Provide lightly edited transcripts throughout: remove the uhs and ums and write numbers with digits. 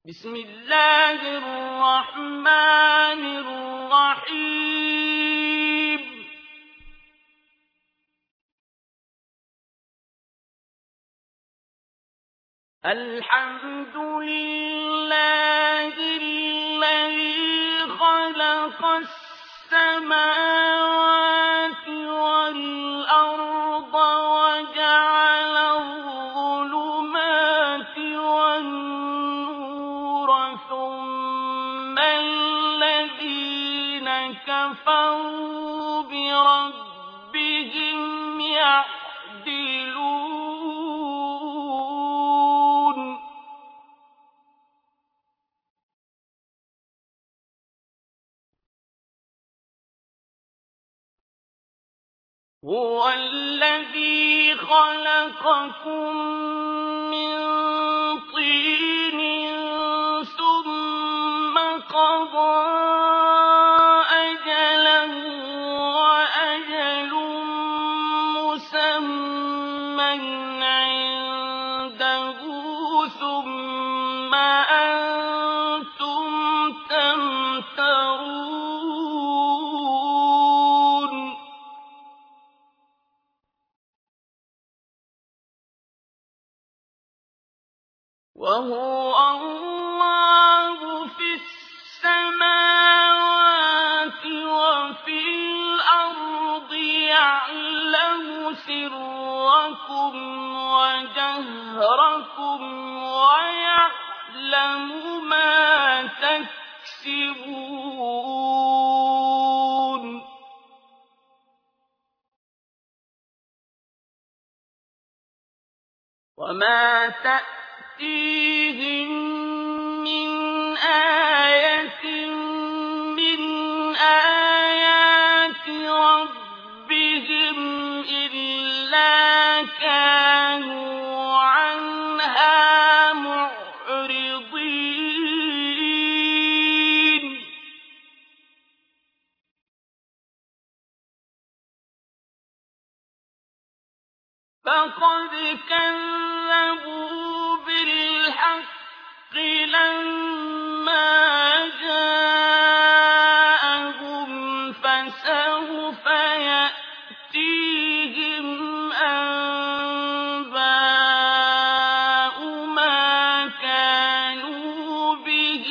بسم الله الرحمن الرحيم الحمد لله الذي خلق السماوات والأرض وجعل الظلمات والنور ثم الذين كفروا بربهم يعدلون هو الذي خلقكم من طين ثم قضى أجلا وأجل مسمى عنده ثم أنتم تمترون وهو الله في السماوات وفي الأرض يعلم سركم وجهركم ويعلم ما تكسبون وما تأتيهم من آية من آيات ربهم إلا كانوا عنها معرضين فقد كذبوا بالحق لما جاءهم فسوف يأتيهم أنباء ما كانوا به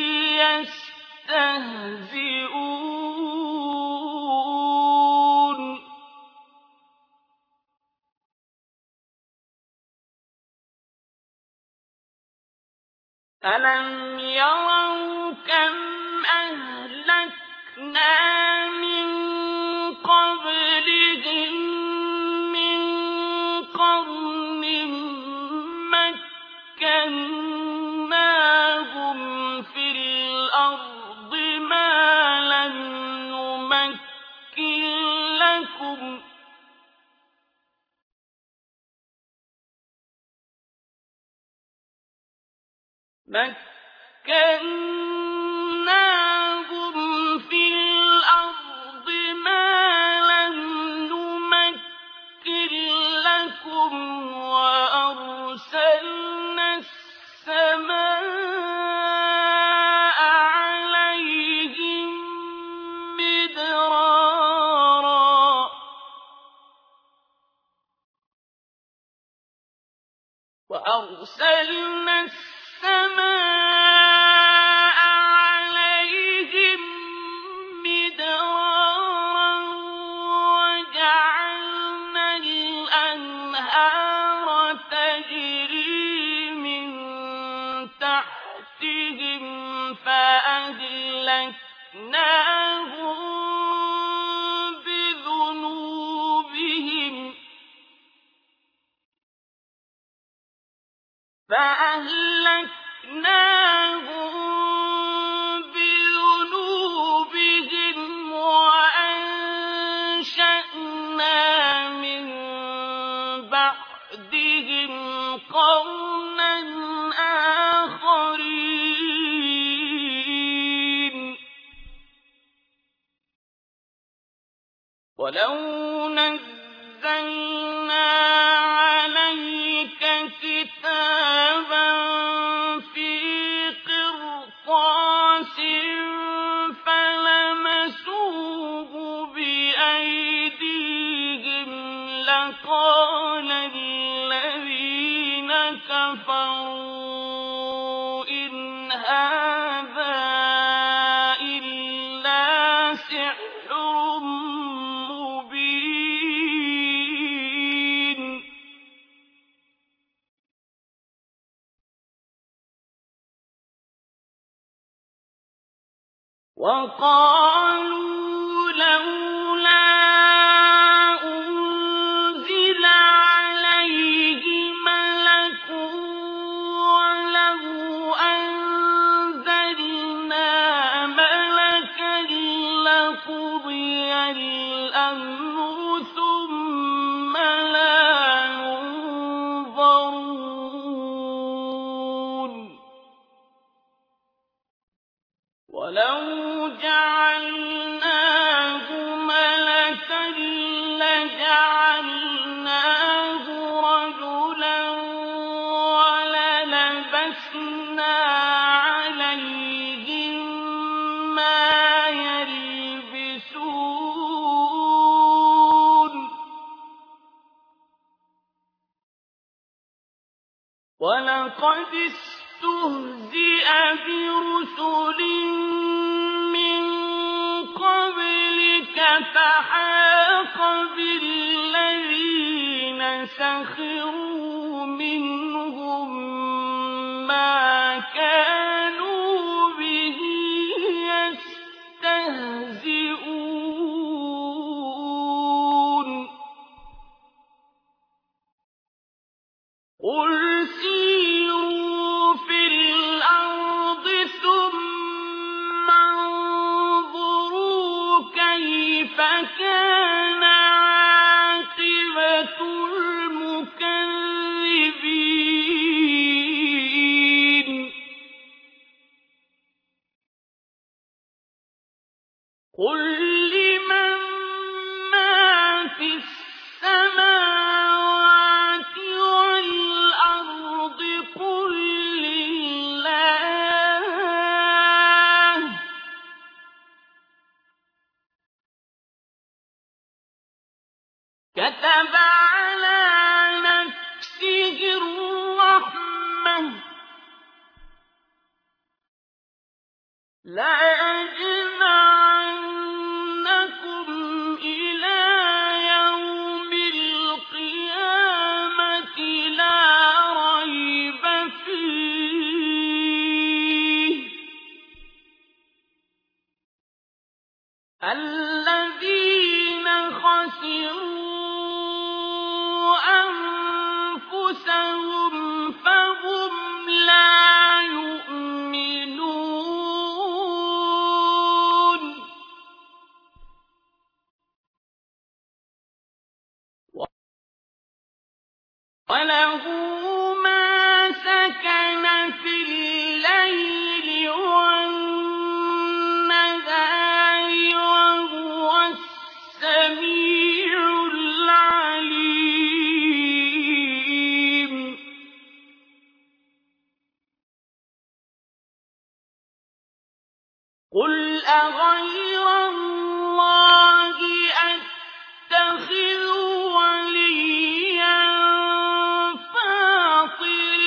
يستهزئون ألم يروا كم أهلكنا من قبلهم من قرن مكناهم في الأرض ما لم نمكن لكم مكناهم في الأرض ما لم نمكن لكم وأرسلنا السماء عليهم مدرارا وأرسلنا السماء عليهم مدرارا وجعلنا الأنهار تجري من تحتهم فأهلكناهم بذنوبهم وأنشأنا من بعدهم قرنا آخرين ولو نزلنا عليك كتابا في هَٰذَا إِلَّا سِحْرٌ مُّبِينٌ وَقَالُوا لَوْلَا أُنزِلَ عَلَيْهِ مَلَكٌ وَلَوْ أَنزَلْنَا مَلَكًا لَّقُضِيَ الْأَمْرُ ثُمَّ لَا يُنظَرُونَ وَلَوْ جَعَلْنَاهُ مَلَكًا لَّجَعَلْنَاهُ رَجُلًا وَلَلَبَسْنَا عَلَيْهِم مَّا يَلْبِسُونَ وَلَقَدِ اسْتُهْزِئَ بِرُسُلٍ مِّن قَبْلِكَ فَحَاقَ بِالَّذِينَ سَخِرُوا مِنْهُم مَّا كَانُوا بِهِ يَسْتَهْزِئُونَ قُلْ سِيرُوا فِي الْأَرْضِ ثُمَّ انظُرُوا كَيْفَ كَانَ عَاقِبَةُ الْمُكَذِّبِينَ قُل لِّمَن مَّا فِي السَّمَاوَاتِ وَالْأَرْضِ قُل لِّلَّهِ ۚ كَتَبَ عَلَىٰ نَفْسِهِ الرَّحْمَةَ ۚ لَيَجْمَعَنَّكُمْ إِلَىٰ يَوْمِ الْقِيَامَةِ لَا رَيْبَ فِيهِ ۚ الَّذِينَ خَسِرُوا أَنفُسَهُمْ فَهُمْ لَا يُؤْمِنُونَ وَلَهُ مَا سَكَنَ فِي اللَّيْلِ وَالنَّهَارِ وَهُوَ السَّمِيعُ الْعَلِيمُ قُلْ أَغَيْرَ اللَّهِ أَتَّخِذُ وَلِيًّا فَاطِرِ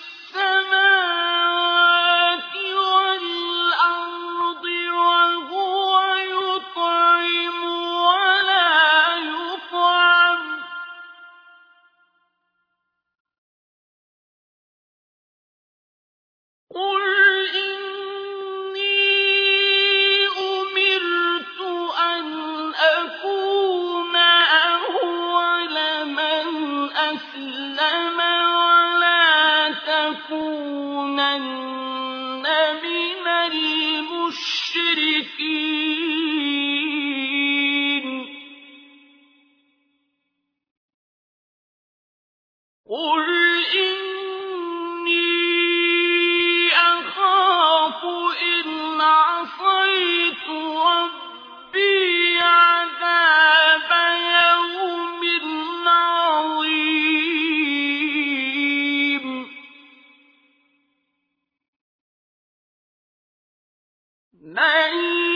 السَّمَاوَاتِ وَالْأَرْضِ وَهُوَ يُطْعِمُ وَلَا يُطْعَمُ قُلْ إِنِّي أُمِرْتُ أَنْ أَكُونَ أَوَّلَ مَنْ أَسْلَمَ وَلَا تَكُونَنَّ مِنَ الْمُشْرِكِينَ قُلْ إِنِّي أَخَافُ إِنْ عَصَيْتُ رَبِّي عَذَابَ يَوْمٍ عَظِيمٍ مَّن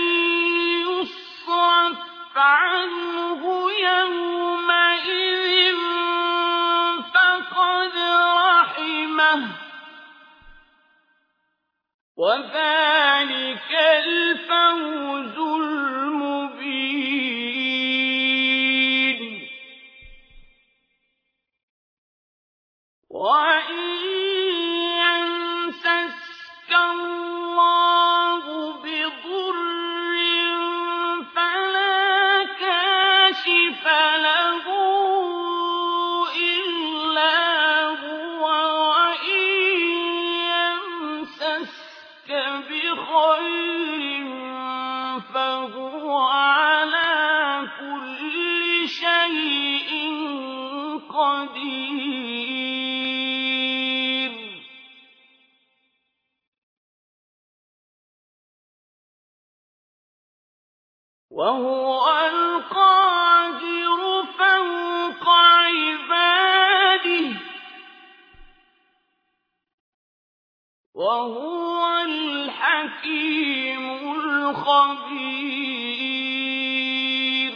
يُصْرَفْ عَنْهُ يَوْمَئِذٍ فَقَدْ رَحِمَهُ وذلك الفوز المبين وإن يمسسك الله بضر فلا كاشف له إلا هو وإن يمسسك بخير فهو على كل شيء قدير وهو القاهر فوق عباده وهو الحكيم الخبير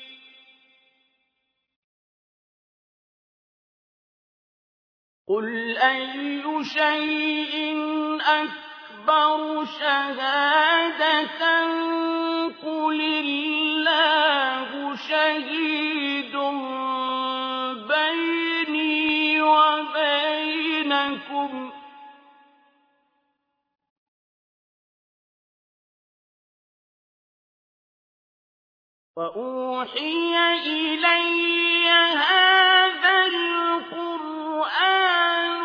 قل أي شيء أكبر شهادة قل الله شهيد بيني وبينكم وأوحي إلي هذا القرآن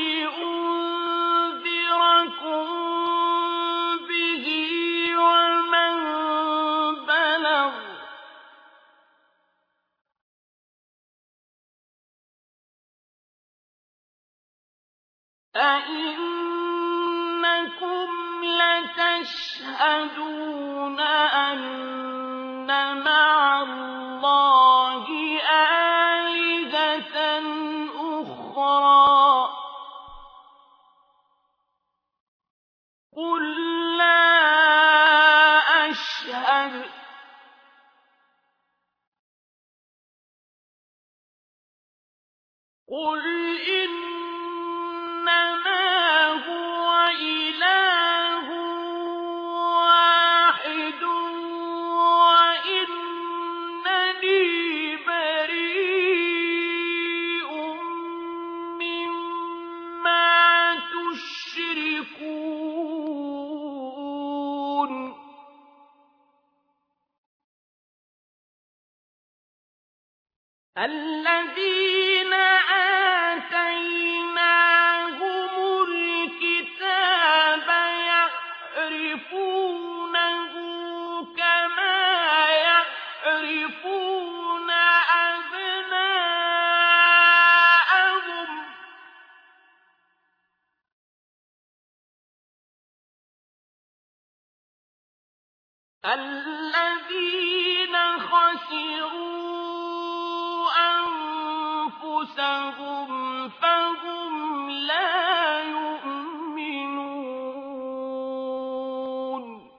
لأنذركم به ومن بلغ أئنكم لتشهدون أن مع الله آلهة أخرى قل لا أشهد قل إنما هو إله واحد وإنني بريء مما تشركون الذين آتيناهم الكتاب يعرفونه كما يعرفون أبناءهم الذين خسروا أنفسهم فهم لا يؤمنون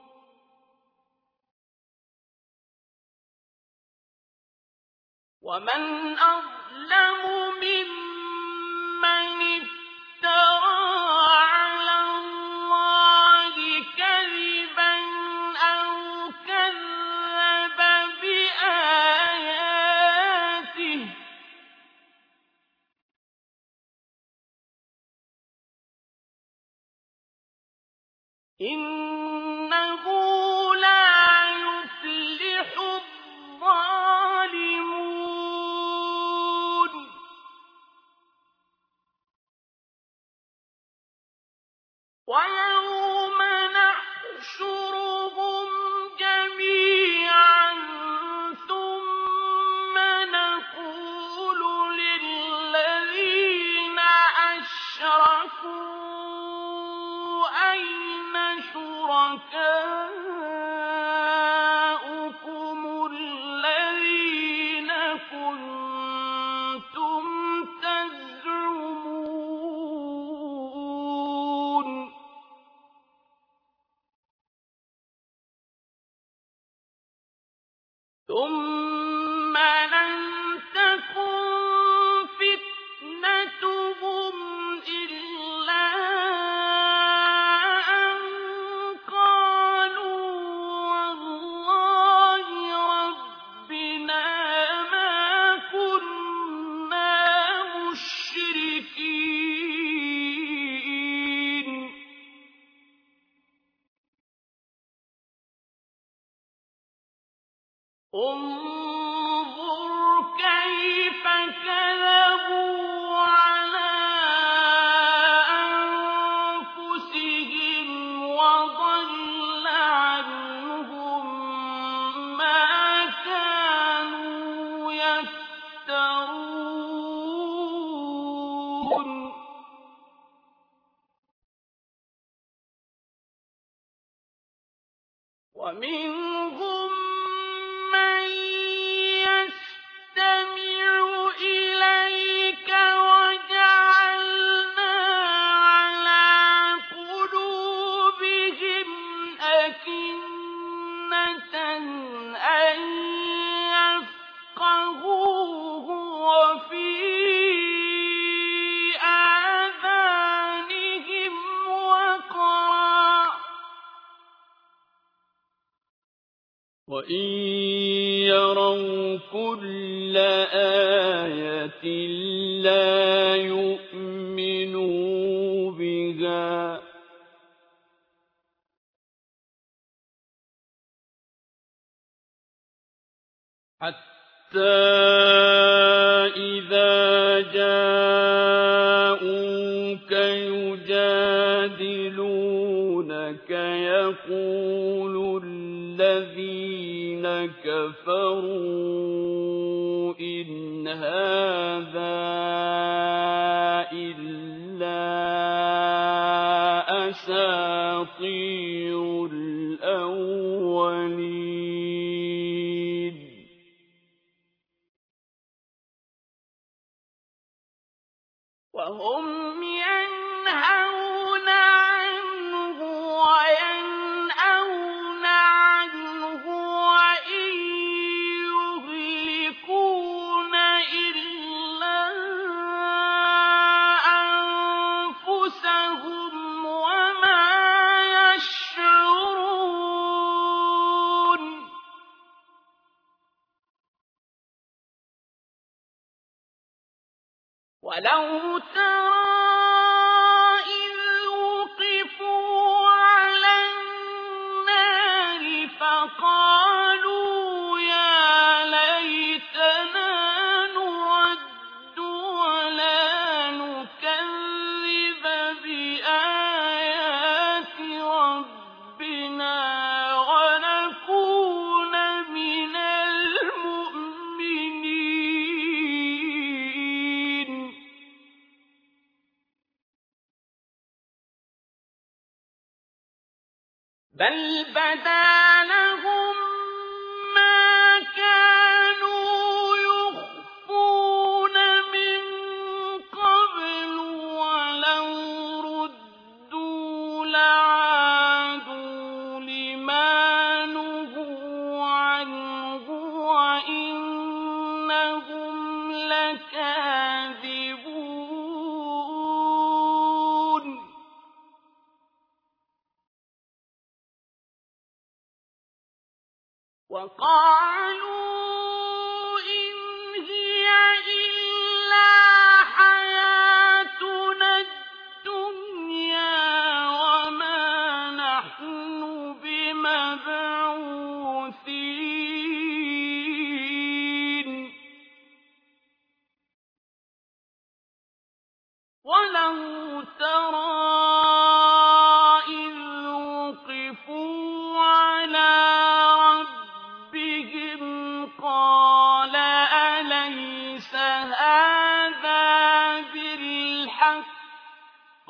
ومن أظلم ممن افترى على الله كذبا أو كذب بآياته إنه لا يفلح الظالمون ويوم نحشرهم جميعا ثم نقول للذين أشركوا أين شركاؤكم الذين كنتم تزعمون ثم لم تكن فتنتهم إلا أن انظر كيف كذبوا على أنفسهم وضل عنهم ما كانوا يفترون ومنهم من يستمع إليك وجعلنا على قلوبهم أكنة أن يفقهوه وفي آذانهم وقرا وإن يروا كل آية لا يؤمنوا بها حتى إذا جاءوك يجادلونك يقول الذين كفروا إن هذا إلا أساطير الأولين وهم ينهون عنه وينأون عنه وإن يهلكون إلا أنفسهم وما يشعرون ولو ترى إذ وقفوا على النار فقالوا يا ليتنا نرد ولا نكذب بآيات ربنا ونكون من المؤمنين بل بدا لهم ما كانوا يخفون من قبل ولو ردوا لعادوا لما نهوا عنه وإنهم لكاذبون وقالوا إن هي إلا حياتنا الدنيا وما نحن بمبعوثين ولو ترى إذ وقفوا على ربهم قال أليس هذا بالحق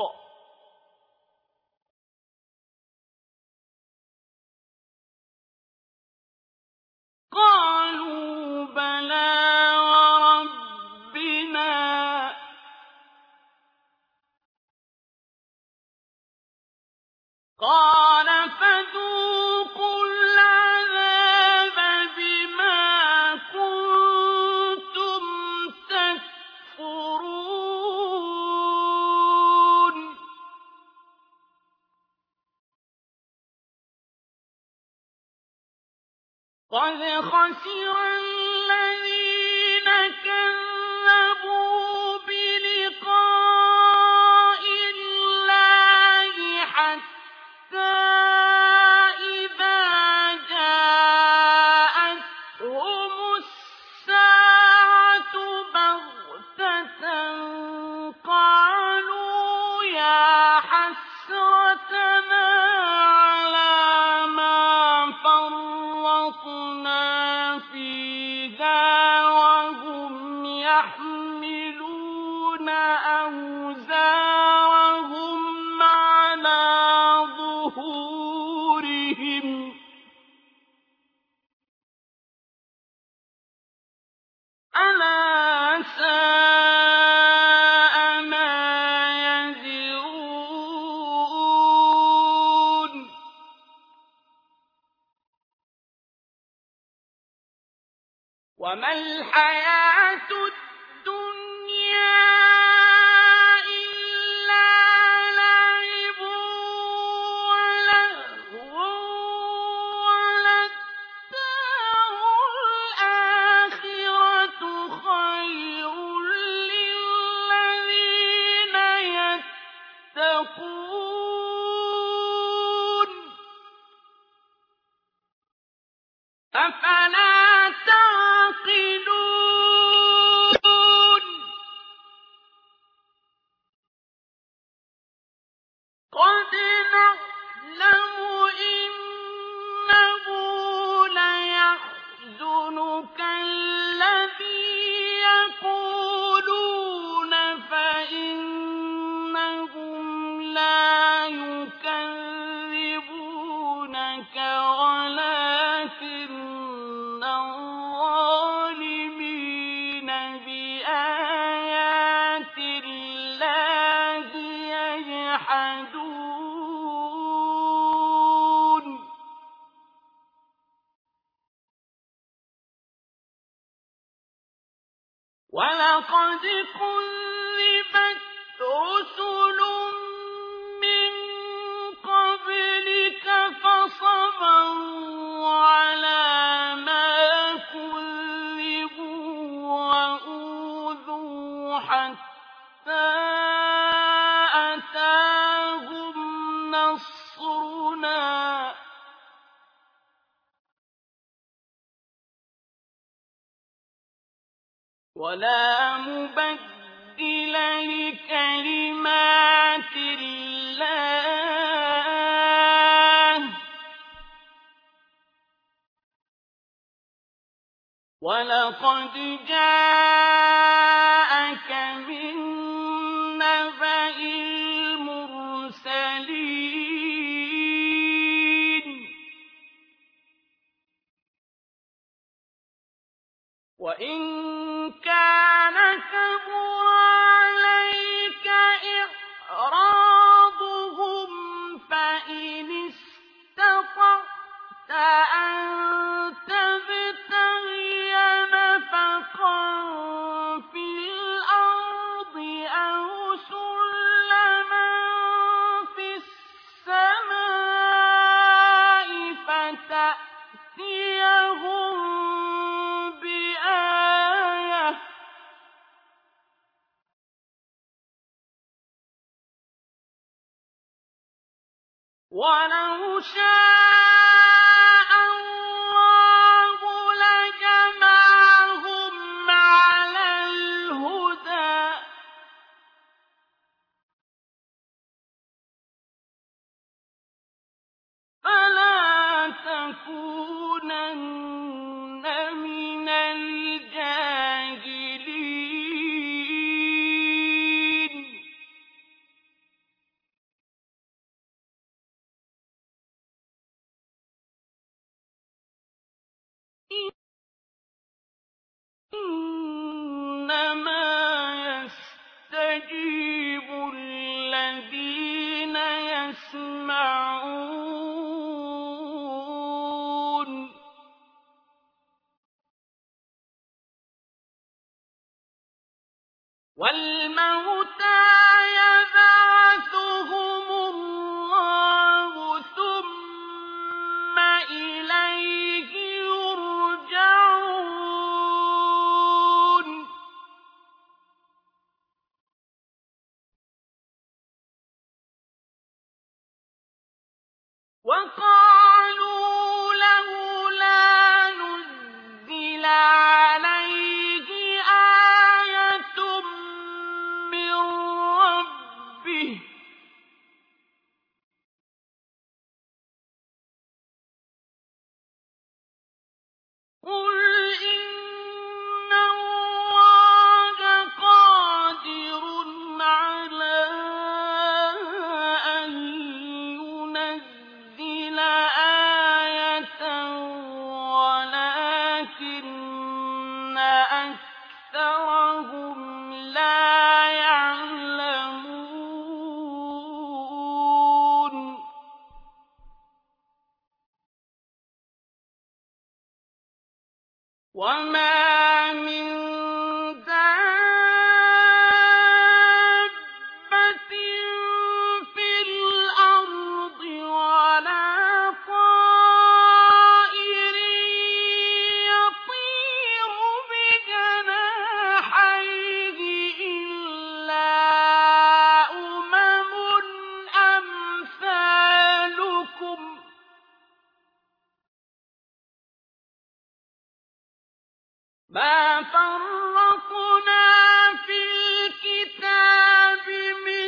قالوا بلى وربنا قال فذوقوا العذاب بما كنتم تكفرون قد خسر الذين كذبوا بلقاء الله حتى إذا جاءتهم وما الحياة الدنيا إلا لعب ولهو وللدار الآخرة خير للذين يتقون أفلا تعقلون قد نعلم إنه ليحزنك الذي يقولون فإنهم لا يكذبونك ولكن الظالمين بآيات الله يجحدون ولقد كذبت رسل من قبلك فصبروا على ما كذبوا وأوذوا حتى أتاهم نصرنا ولا مبدل لكلمات الله ولقد جاءك من نبأ المرسلين وإن كان كبر عليك إعراضهم فإن استطعت أن تبتغي نفقا في الأرض أو سلما في السماء فتأتيهم بآية ولو شاء الله لجمعهم على الهدى فلا تكونن من الجاهلين إنما يستجيب الذين يسمعون والموتى يبعثهم الله ثم إليه يرجعون وقالوا لولا نزل عليه آية من ربه قل إن الله قادر على أن ينزل آية ولكن أكثرهم لا يعلمون وما ما فرطنا في الكتاب من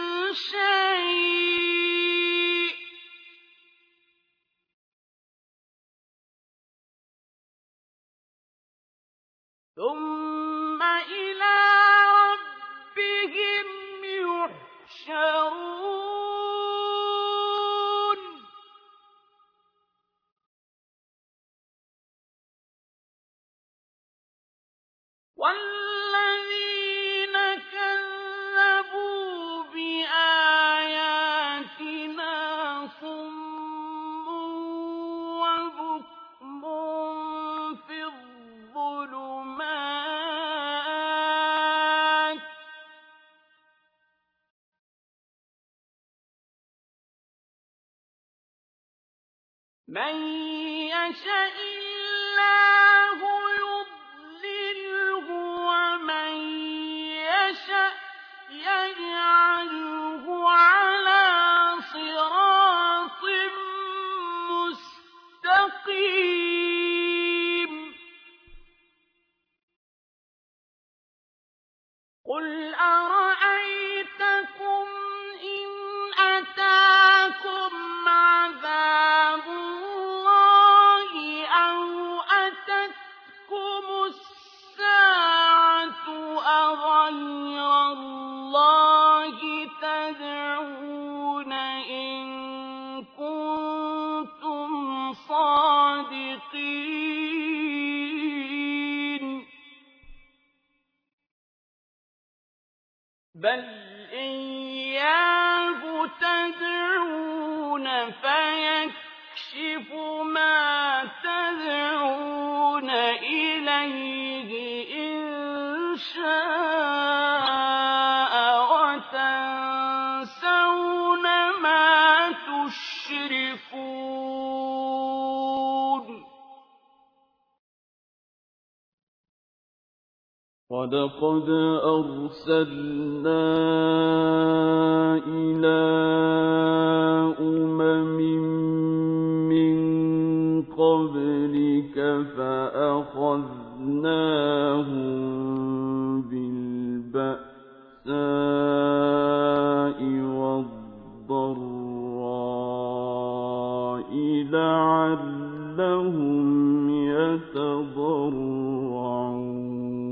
شيء ثم إلى ربهم يحشرون والذين كذبوا بآياتنا صم وبكم في الظلمات من يشاء الله يضلله ومن يشاء يجعله على صراط مستقيم قل أرأيتكم إن أتاكم عذاب الله أو أتتكم الساعة أغير الله تدعون إن كنتم صادقين بل إياه تدعون فيكشف ما تدعون إليه إن شاء وتنسون ما تشركون ولقد أرسلنا إلى أمم من قبلك فأخذناهم بالبأساء والضراء لعلهم يتضرعون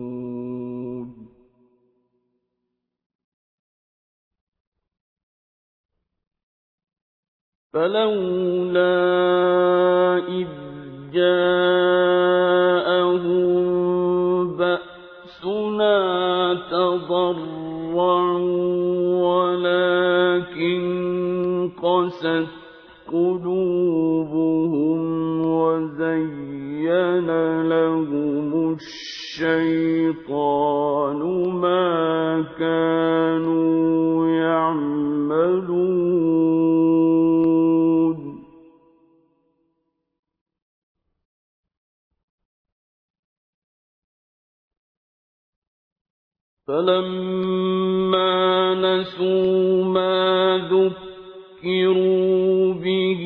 فلولا إذ جاءهم بأسنا تضرعوا ولكن قست قلوبهم وزين لهم الشيطان ما كانوا يعملون فلما نسوا ما ذكروا به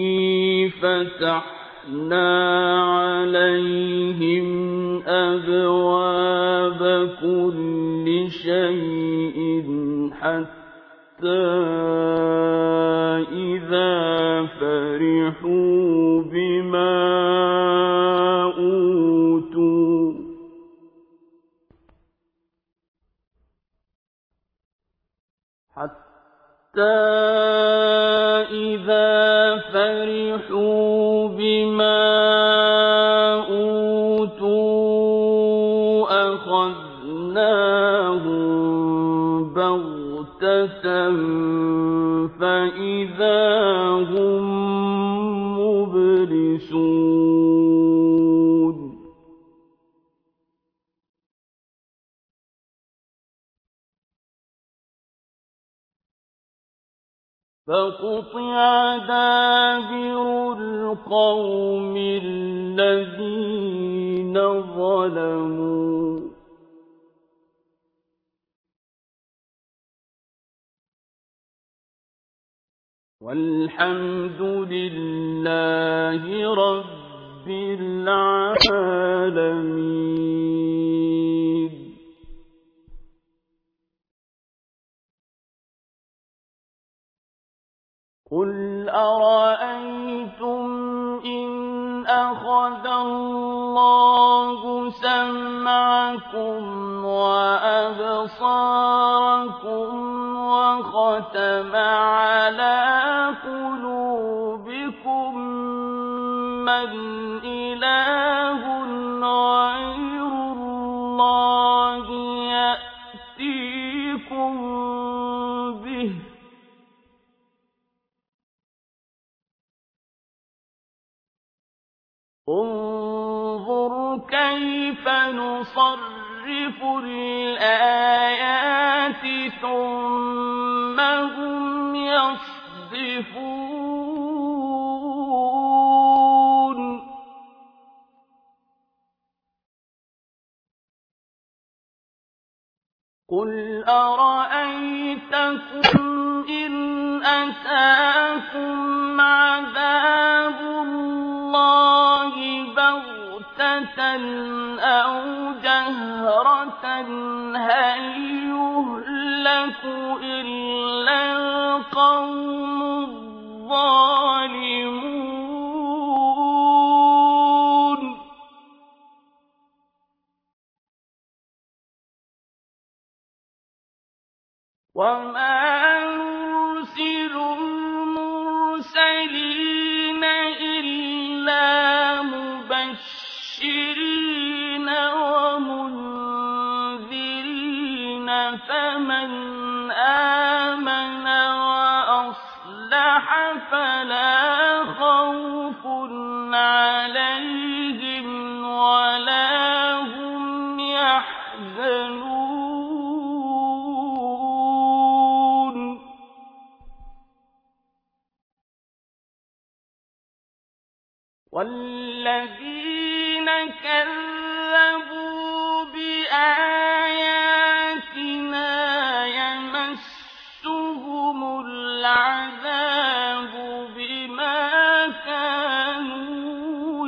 فتحنا عليهم أبواب كل شيء حتى إذا فرحوا بما أوتوا أخذناهم بغتة فإذا هم مبلسون فقطع دابر القوم الذين ظلموا والحمد لله رب العالمين. أرأيتم إن أخذ الله سمعكم وأبصاركم وختم على قلوبكم من إله غير الله يأتيكم به انظر كيف نصرف الآيات ثم هم يصدفون قل أرأيتكم إن أتاكم عذاب الله بغتة أو جهرة هل يهلك إلا القوم الظالمون وما نرسل المرسلين إلا مبشرين ومنذرين فمن آمن وأصلح فلا خوف عليهم ولا هم يحزنون والذين كذبوا بآياتنا يمسهم العذاب بما كانوا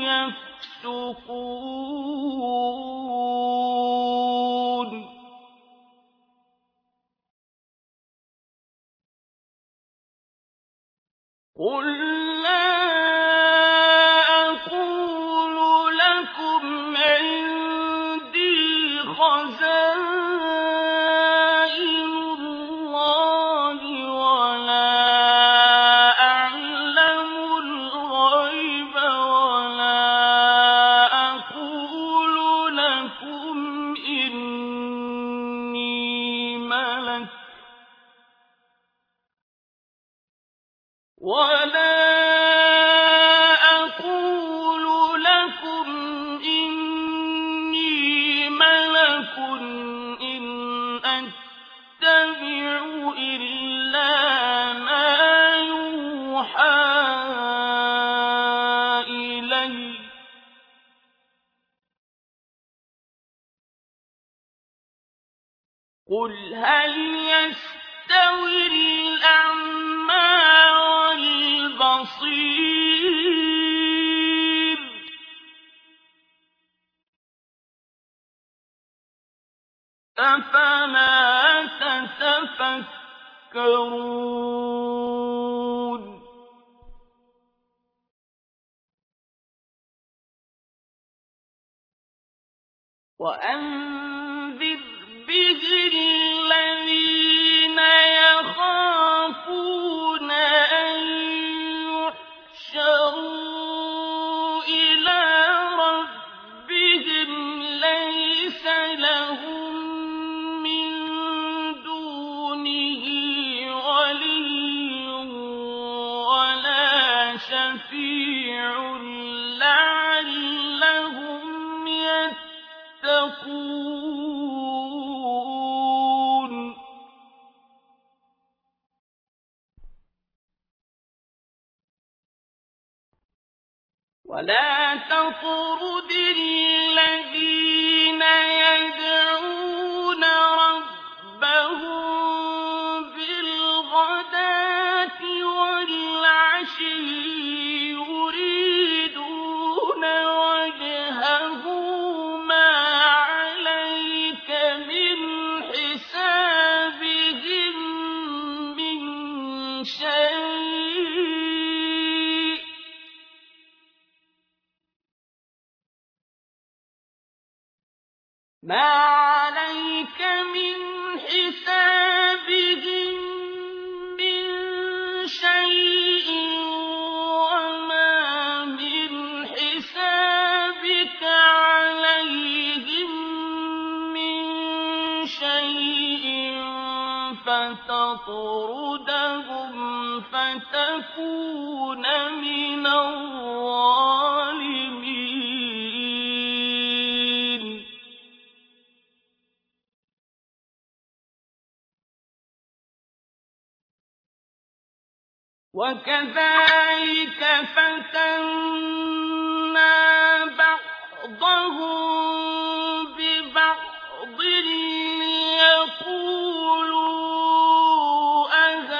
يفسقون قل لا خزائن الله ولا أعلم الغيب ولا أقول لكم إني ملك إن أتبع إلا ما يوحى إلي قل هل يستوي الأعمى والبصير أفلا تتفكرون وأنذر به الذين يخافون أن يحشروا إلى ربهم ليس لهم من دونه ولي ولا شفيع لعلهم يتقون ولا تطرد الذين يدعون ربهم بالغداة والعشي يريدون وجهه ما عليك من حسابهم من شيء ما عليك من حسابهم من شيء وما من حسابك عليهم من شيء فتطردهم فتكون من الظالمين وكذلك فتنا بعضهم ببعض ليقولوا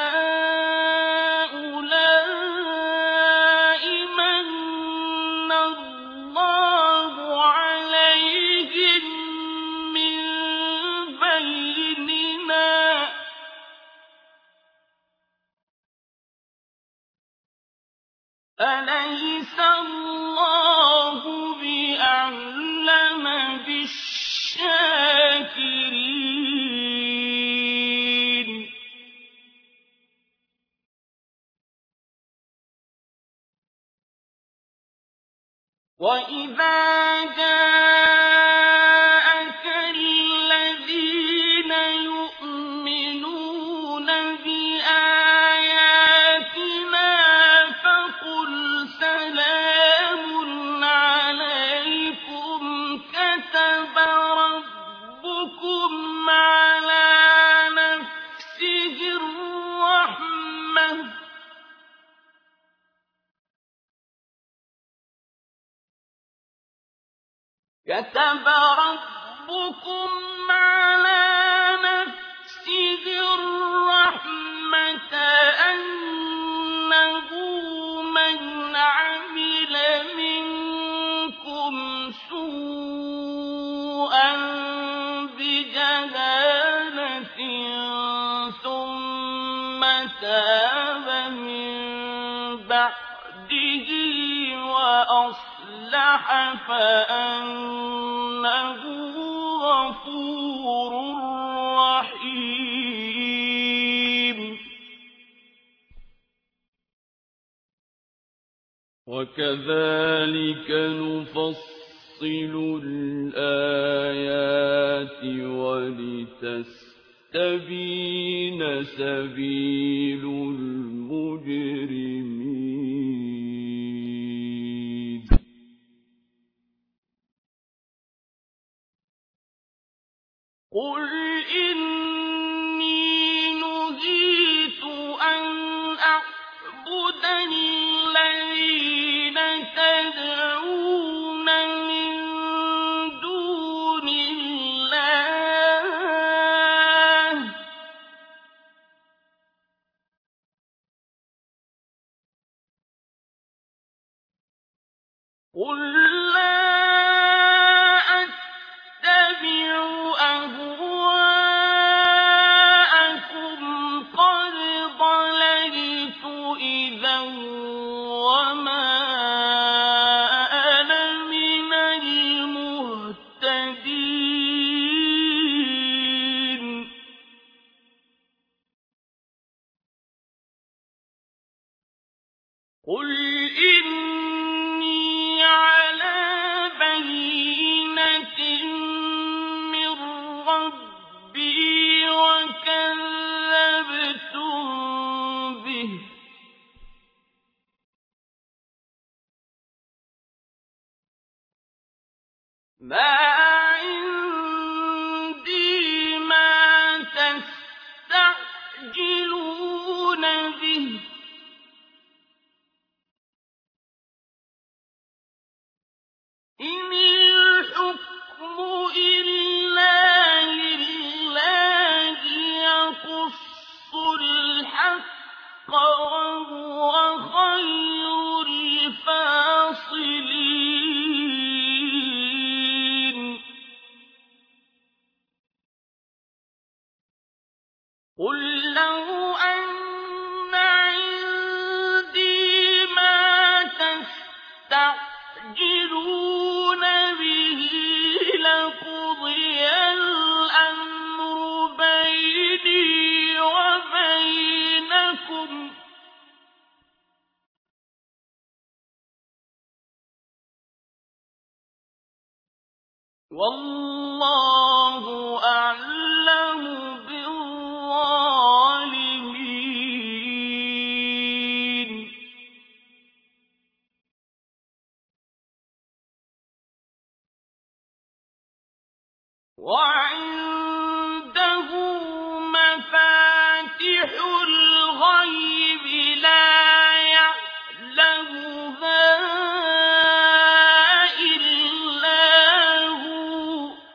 أهؤلاء من الله عليهم من بيننا أليس الله بأعلم بالشاكرين وإذا جاءك الذين يؤمنون بآياتنا فقل سلام عليكم كتب ربكم على نفسه الرحمة كتب ربكم على نفسه الرحمة أنه من عمل منكم سوءا بجهالة ثم تاب من بعده وأصلح فأنه غفور رحيم وكذلك نفصل الآيات ولتستبين سبيل المجرمين قل إني نهيت أن أعبد الذين تدعون من دون الله قل لا أتبع أهواءكم قد ضللت إذا وما أنا من المهتدين قل إني على بينة من ربي وكذبتم به ما عندي ما تستعجلون به إن الحكم إلا لله يقص الحق وهو خير الفاصلين قل لو أن عندي ما تستعجلون وَاللَّهُ أَعْلَمُ بِالظَّالِمِينَ وَعِندَهُ مَفَاتِحُ الْغَيْبِ لَا يَعْلَمُهَا إِلَّا هُوَ ۚ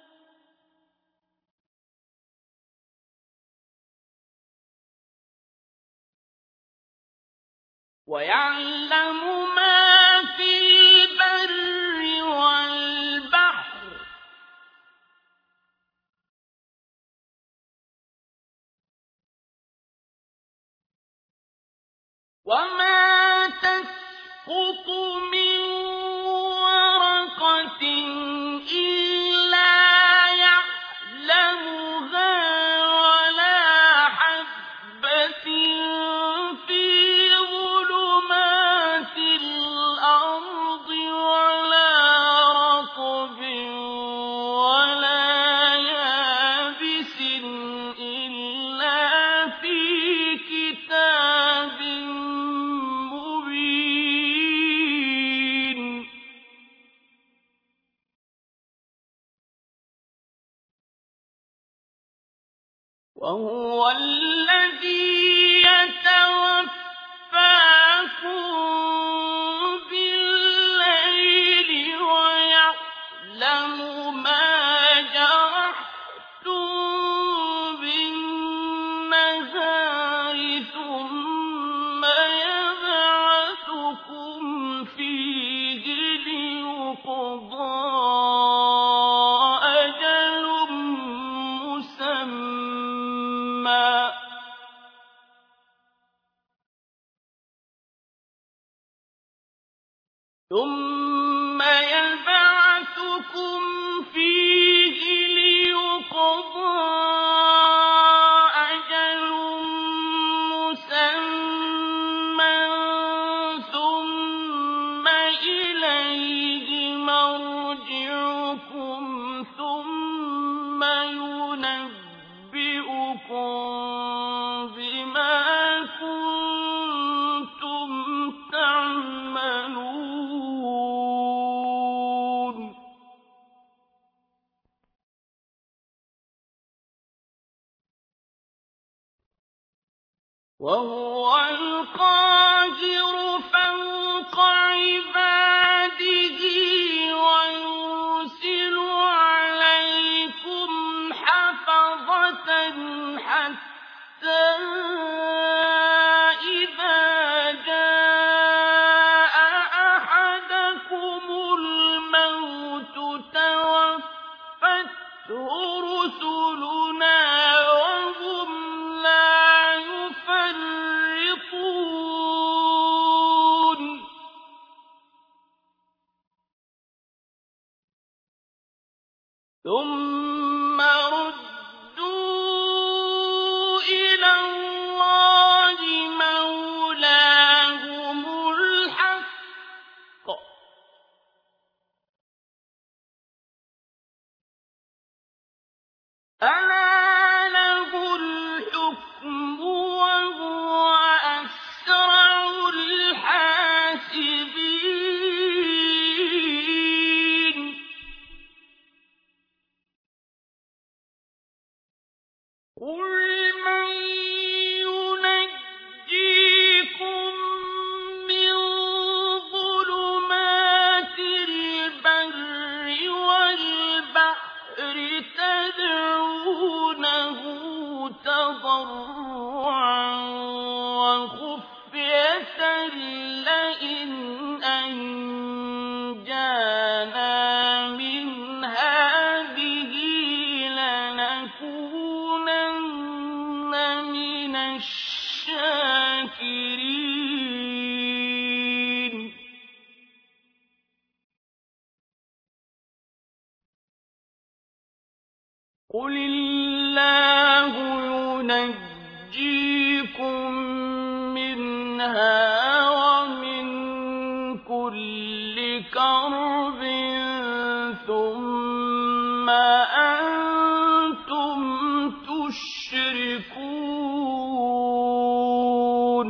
وَيَعْلَمُ مَا فِي الْبَرِّ وَالْبَحْرِ ۚ وَمَا تَسْقُطُ مِن وَرَقَةٍ إِلَّا يَعْلَمُهَا وَلَا حَبَّةٍ فِي ظُلُمَاتِ الْأَرْضِ وَلَا رَطْبٍ وَلَا يَابِسٍ إِلَّا فِي كِتَابٍ مُّبِينٍ وَهُوَ الَّذِي يَتَوَفَّاكُم بِاللَّيْلِ وَيَعْلَمُ مَا جَرَحْتُم بِالنَّهَارِ ثُمَّ يَبْعَثُكُمْ فِيهِ لِيُقْضَىٰ أَجَلٌ مُّسَمًّى ۖ ثُمَّ يَبْعَثُكُمْ فِيهِ لِيُقْضَىٰ أَجَلٌ مُّسَمًّى ۖ ثُمَّ إِلَيْهِ مَرْجِعُكُمْ ثُمَّ يُنَبِّئُكُم بِمَا كُنتُمْ تَعْمَلُونَ وَهُوَ الْقَاهِرُ فَوْقَ عِبَادِهِ وَيُرْسِلُ عَلَيْكُمْ حَفَظَةً حَتَّىٰ إِذَا جَاءَ أَحَدَكُمُ الْمَوْتُ تَوَفَّتْهُ رُسُلُنَا وَهُمْ لَا يُفَرِّطُونَ ثُمَّ رُدُّوا إِلَى اللَّهِ مَوْلَاهُمُ الْحَقِّ ۖ أَلَا لَهُ الْحُكْمُ وَهُوَ أَسْرَعُ الْحَاسِبِينَ قُلْ مَن يُنَجِّيكُم مِّن ظُلُمَاتِ الْبَرِّ وَالْبَحْرِ تَدْعُونَهُ تَضَرُّعًا وَخُفْيَةً لَّئِنْ أَنجَانَا مِنْ هَٰذِهِ لَنَكُونَنَّ مِنَ الشَّاكِرِينَ قُلِ اللَّهُ يُنَجِّيكُم مِّنْهَا وَمِن كُلِّ كَرْبٍ ثُمَّ ثُمَّ أَنتُمْ تُشْرِكُونَ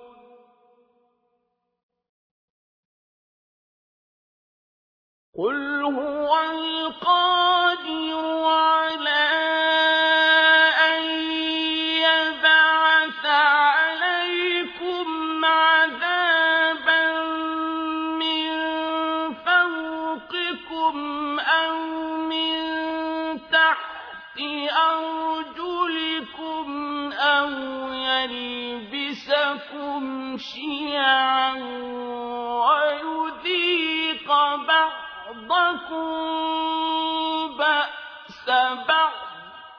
قُلْ هُوَ الْقَادِرُ عَلَىٰ أَن يَبْعَثَ عَلَيْكُمْ عَذَابًا مِّن فَوْقِكُمْ أَوْ مِن تَحْتِ أَرْجُلِكُمْ أَوْ يَلْبِسَكُمْ شِيَعًا وَيُذِيقَ بَعْضَكُم بَأْسَ بَعْضٍ ۗ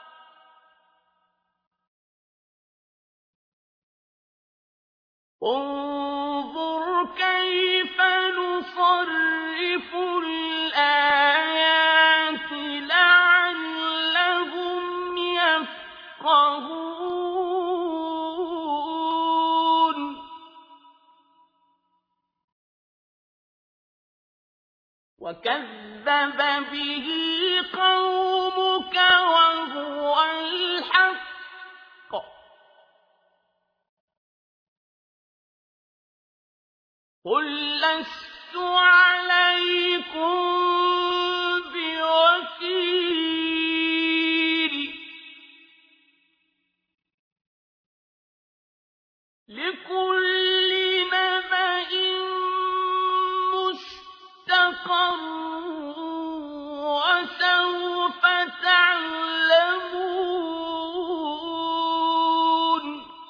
انظُرْ كَيْفَ نُصَرِّفُ الْآيَاتِ لَعَلَّهُمْ يَفْقَهُونَ وَكَذَّبَ بِهِ قَوْمُكَ وَهُوَ الْحَقُّ ۚ قُل لَّسْتُ عَلَيْكُم بِوَكِيلٍ لِّكُلِّ نَبَإٍ مُّسْتَقَرٌّ وَسَوْفَ تَعْلَمُونَ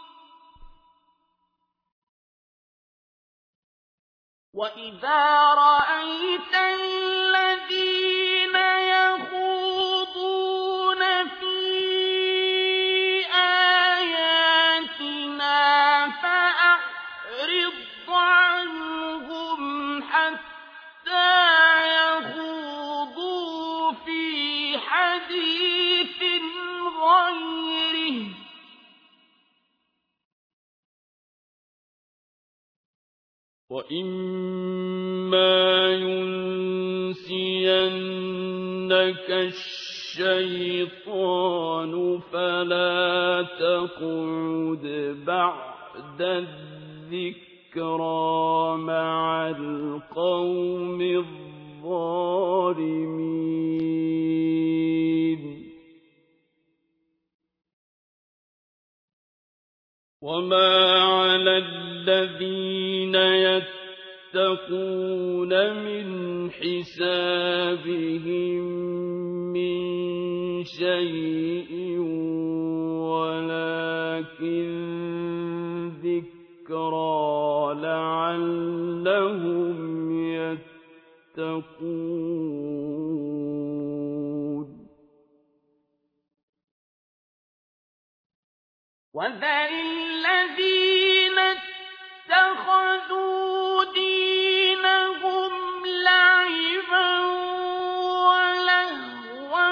وَإِذَا رَأَيْتَ الَّذِينَ يَخُوضُونَ فِي آيَاتِنَا فَأَعْرِضْ عَنْهُمْ حَتَّىٰ يَخُوضُوا فِي حَدِيثٍ غَيْرِهِ ۚ وَإِمَّا يُنسِيَنَّكَ الشَّيْطَانُ فَلَا تَقْعُدْ بَعْدَ الذِّكْرَىٰ مَعَ الْقَوْمِ الظَّالِمِينَ وَمَا عَلَى الَّذِينَ يَتَّقُونَ مِنْ حِسَابِهِم مِّن شَيْءٍ وَلَٰكِن ذِكْرَىٰ لَعَلَّهُمْ يَتَّقُونَ وَذَرِ الَّذِينَ اتَّخَذُوا دِينَهُمْ لَعِبًا وَلَهْوًا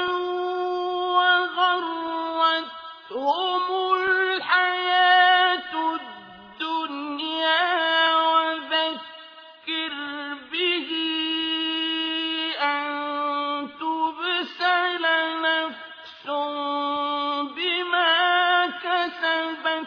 وَغَرَّتْهُمُ الْحَيَاةُ الدُّنْيَا وَذَكِّرْ بِهِ أَن تُبْسَلَ نَفْسٌ بِمَا كَسَبَتْ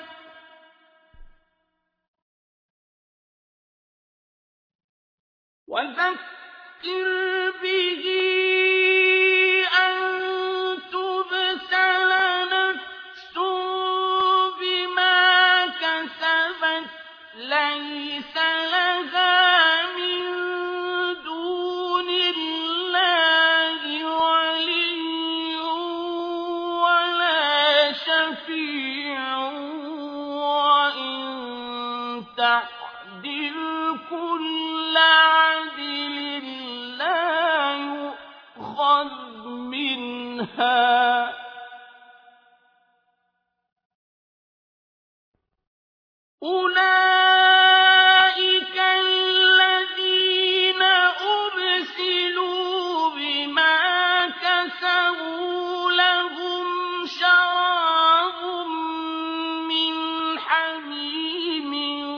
لَيْسَ لَهَا مِن دُونِ اللَّهِ وَلِيٌّ وَلَا شَفِيعٌ وَإِن تَعْدِلْ كُلَّ عَدْلٍ لَّا يُؤْخَذْ مِنْهَا ۗ أُولَٰئِكَ الَّذِينَ أُبْسِلُوا بِمَا كَسَبُوا لَهُمْ شَرَابٌ مِّنْ حَمِيمٍ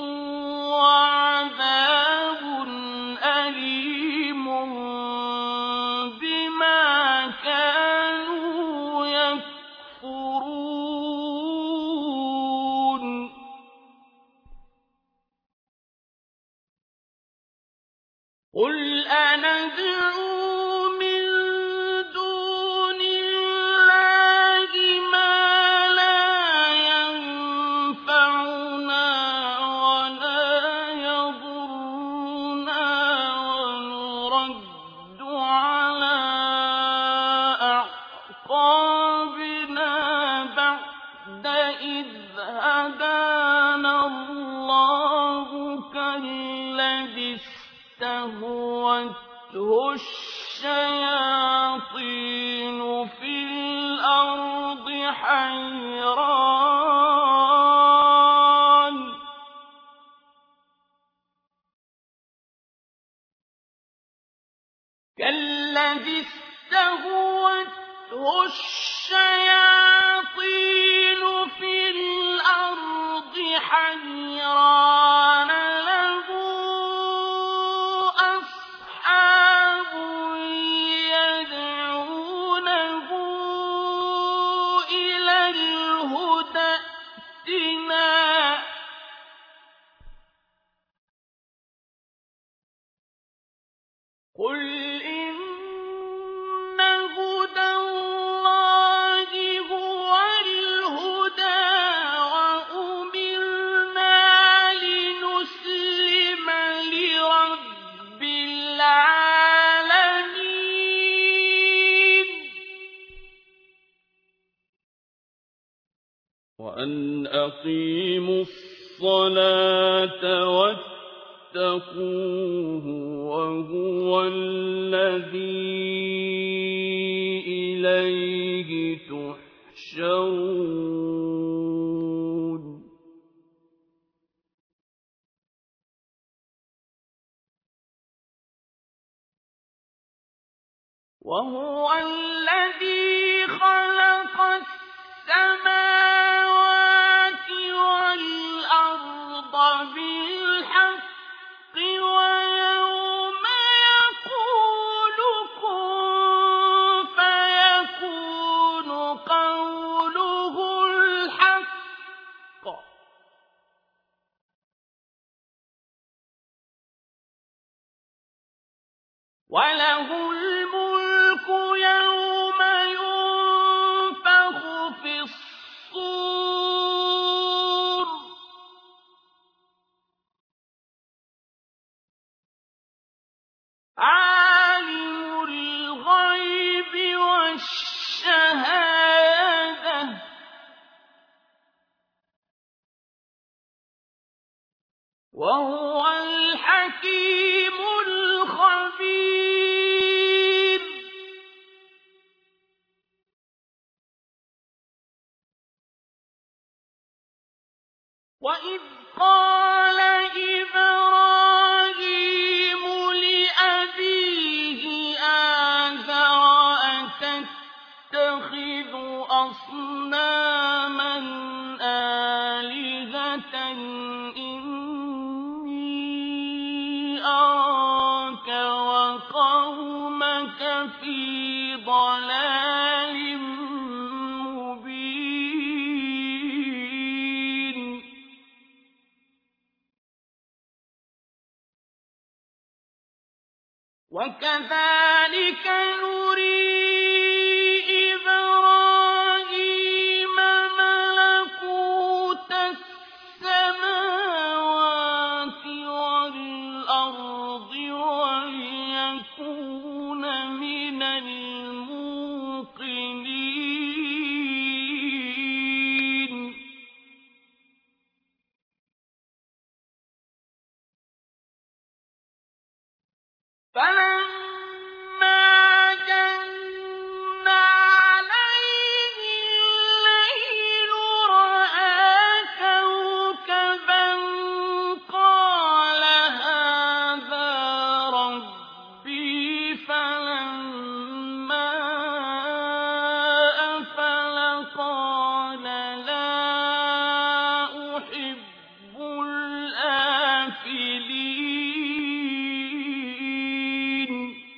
وَعَذَابٌ أَلِيمٌ بِمَا كَانُوا قُلْ أَنَدْعُو مِن دُونِ اللَّهِ مَا لَا يَنفَعُنَا وَلَا يَضُرُّنَا وَنُرَدُّ عَلَىٰ أَعْقَابِنَا بَعْدَ إِذْ هَدَانَا اللَّهُ كَالَّذِي اسْتَهْوَتْهُ الشَّيَاطِينُ فِي الْأَرْضِ حَيْرَانَ لَهُ أَصْحَابٌ يَدْعُونَهُ إِلَى الْهُدى ائْتِنَا ۗ قُلْ إِنَّ هُدَى اللَّهِ هُوَ الْهُدَىٰ وَأُمِرْنَا لِنُسْلِمَ لِرَبِّ الْعَالَمِينَ وَأَنْ أَقِيمُوا الصَّلَاةَ وَاتَّقُوهُ وَهُوَ الَّذِي إِلَيْهِ تُحْشَرُونَ وَهُوَ الَّذِي خَلَقَ السَّمَاوَاتِ وَالْأَرْضَ بِالْحَقِّ وَيَوْمَ يَقُولُ كُن فَيَكُونُ قَوْلُهُ الْحَقَّ ۚ وَلَهُ الْمُلْكُ يَوْمَ يُنفَخُ فِي الصُّورِ ۚ عَالِمُ الْغَيْبِ وَالشَّهَادَةِ ۚ وَهُوَ الْحَكِيمُ الْخَبِيرُ وَإِذْ قَالَ إِبْرَاهِيمُ لِأَبِيهِ آزَرَ أَتَتَّخِذُ أَصْنَامًا آلِهَةً إِنِّي أَرَاكَ وَقَوْمَكَ فِي ضَلَالٍ مُّبِينٍ وَكَذَٰلِكَ نُرِي إِبْرَاهِيمَ مَلَكُوتَ السَّمَاوَاتِ وَالْأَرْضِ وَلِيَكُونَ مِنَ الْمُوقِنِينَ فَلَمَّا جَنَّ عَلَيْهِ اللَّيْلُ رَأَىٰ كَوْكَبًا قَالَ هَٰذَا رَبِّي فَلَمَّا أَفَلَ قَالَ لَا أُحِبُّ الْآفِلِينَ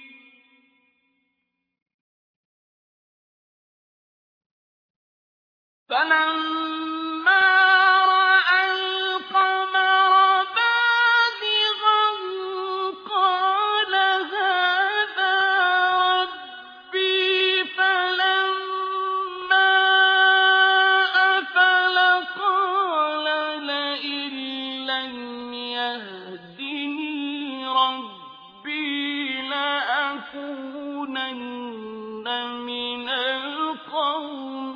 فَلَمَّا رَأَى الْقَمَرَ بَازِغًا قَالَ لأكونن من القوم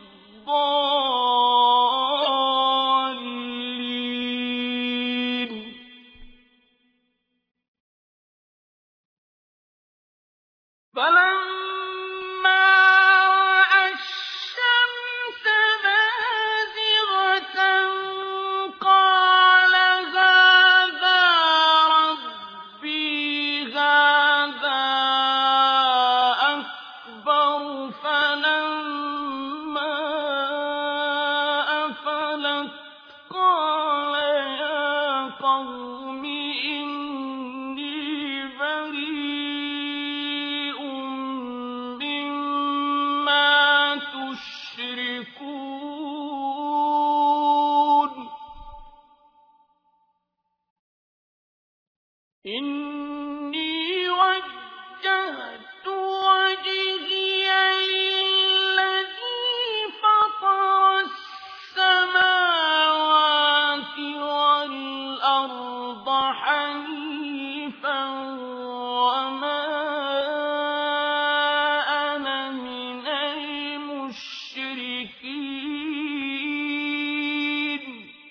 الضالين فلما رأى الشمس بازغة قال هذا ربي هذا أكبر فلما أفلت قال يا قوم إني بريء مما تشركون إني وجهت وجهي للذي فطر السماوات والأرض حنيفا وما أنا من المشركين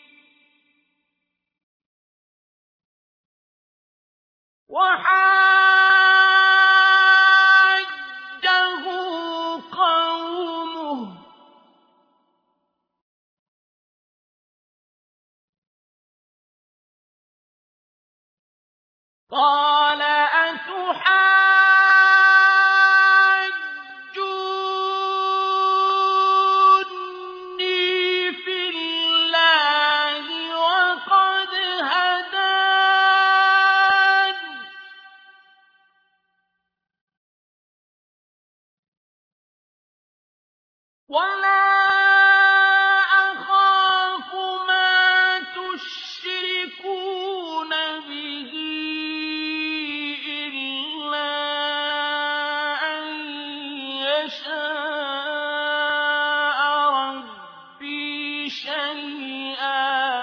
وحاجه قومه قال أتحاجوني في الله وقد هدان ولا أخاف ما تشركون به إلا أن يشاء ربي شيئا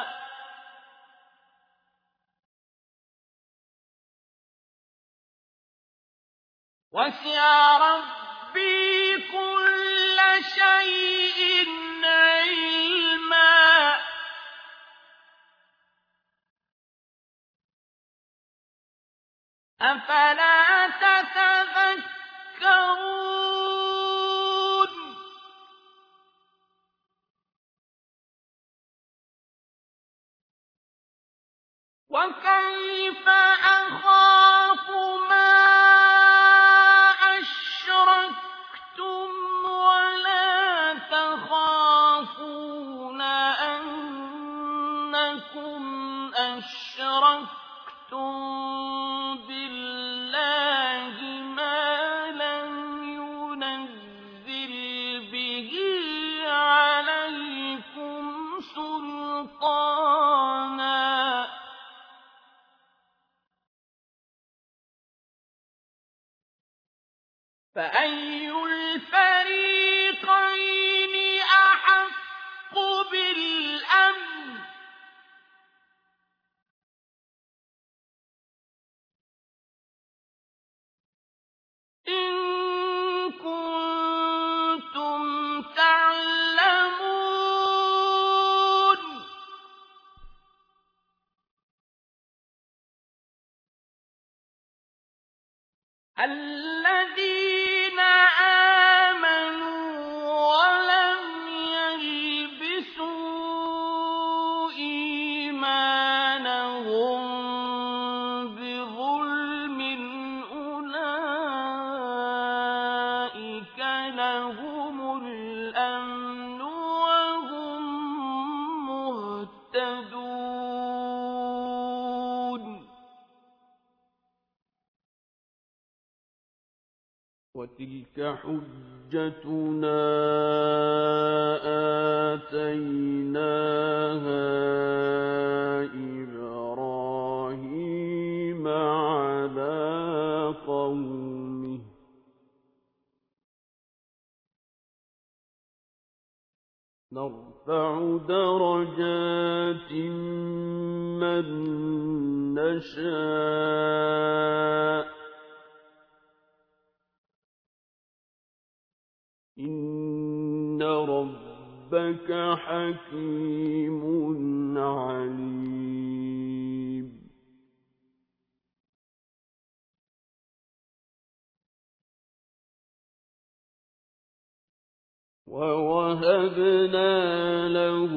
وسع ربي كل شيء علما أفلا تتذكرون وكيف أخاف ما أشركتم ولا تخافون أنكم أشركتم بالله ما لم ينزل به عليكم سلطانا فأي الفريقين أحق بالأمن إن كنتم تعلمون الذين آمنوا ولم يلبسوا إيمانهم بظلم أولئك لهم الأمن وهم مهتدون وتلك حجتنا آتيناها إبراهيم على قومه نرفع درجات من نشاء ربك حكيم عليم. ووهبنا له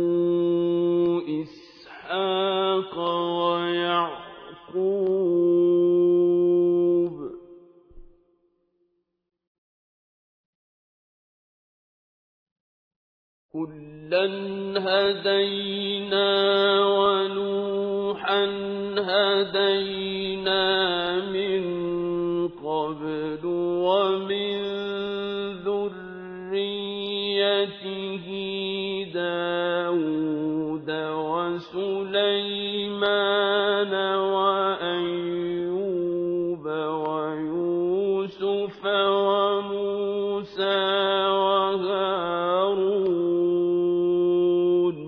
إسحاق ويعقوب كلا هدينا ونوحا هدينا من قبل ومن ذريته داود وسليمان وأيوب ويوسف وموسى وهارون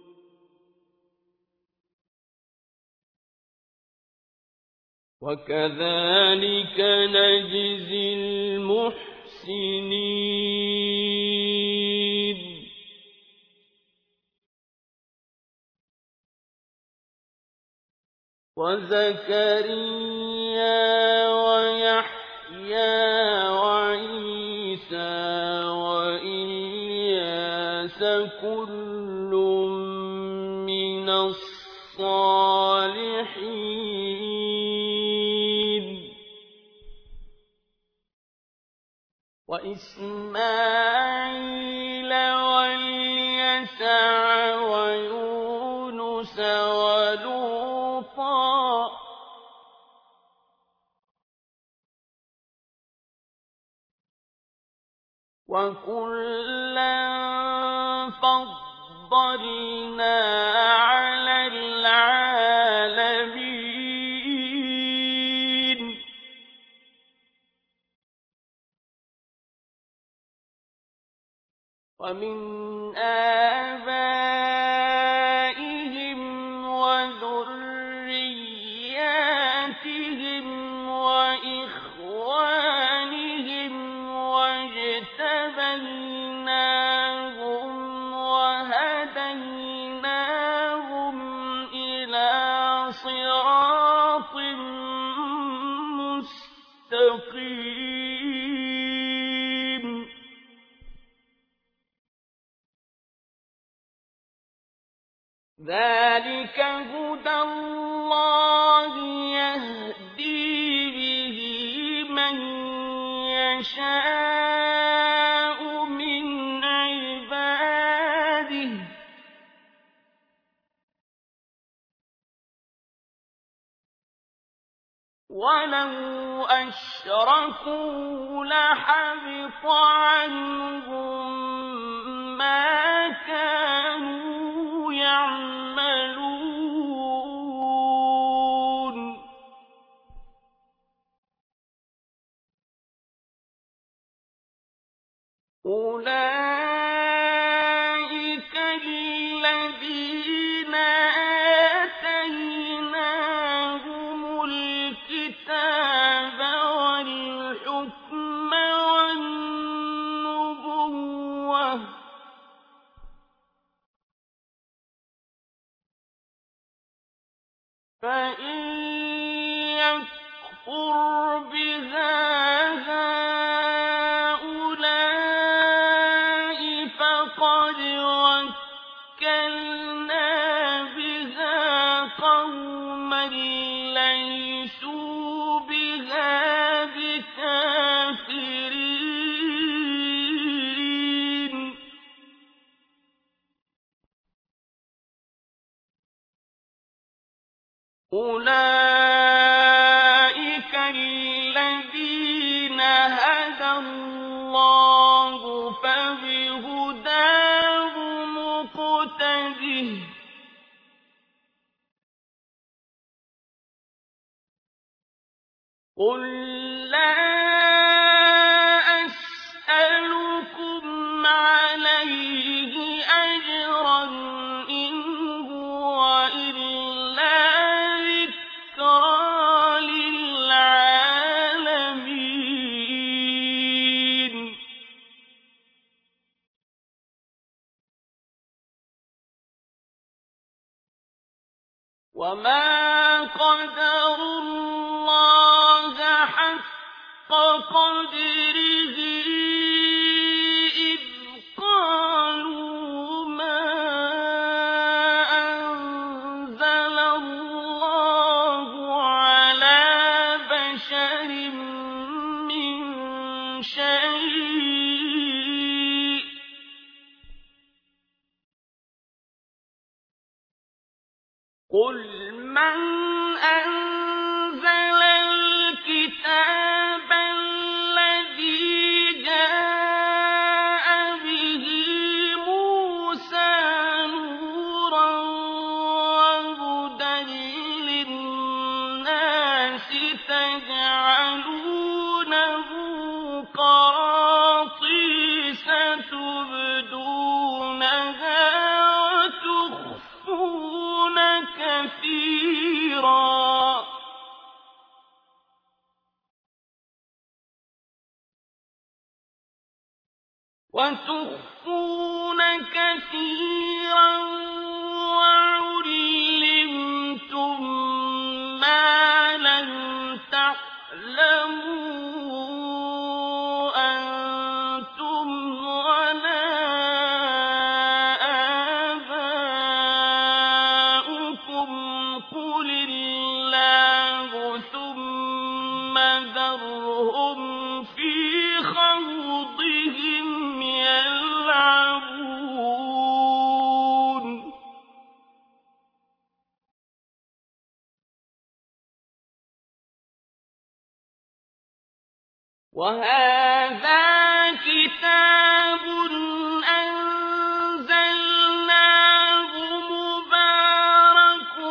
وكذلك نجزي المحسنين. وزكريا ويحيى وعيسى وإلياس كل من الصالحين وإسماعيل واليسع ويونس ولوطا وكلا فضلنا على العالمين. ومن آبائهم وذرياتهم وإخوانهم واجتبيناهم وهديناهم إلى صراط مستقيم. ذلك هدى الله يهدي به من يشاء من عباده ولو أشركوا لحبط عنهم ما كانوا يعملون. أولئك الذين آتيناهم الكتاب والحكم والنبوة فإن يكفر بها هؤلاء فقد وكلنا بها قوما ليسوا بها بكافرين. أولئك الذين هدى الله فبهداه مقتده قل لا أسألكم عليه أجرا إن هو إلا ذكرى للعالمين. وما قدروا الله حق قدره إذ قالوا ما أنزل الله على بشر من شيء قل من أنزل الكتاب الذي جاء به موسى نورا وهدى للناس تجعلونه قراطيس تبدونها وتخفون كثيرا وعلمتم ما لم تعلموا أنتم ولا آباؤكم قل الله ثم ذرهم في خوضهم يلعبون وهذا كتاب أنزلناه مبارك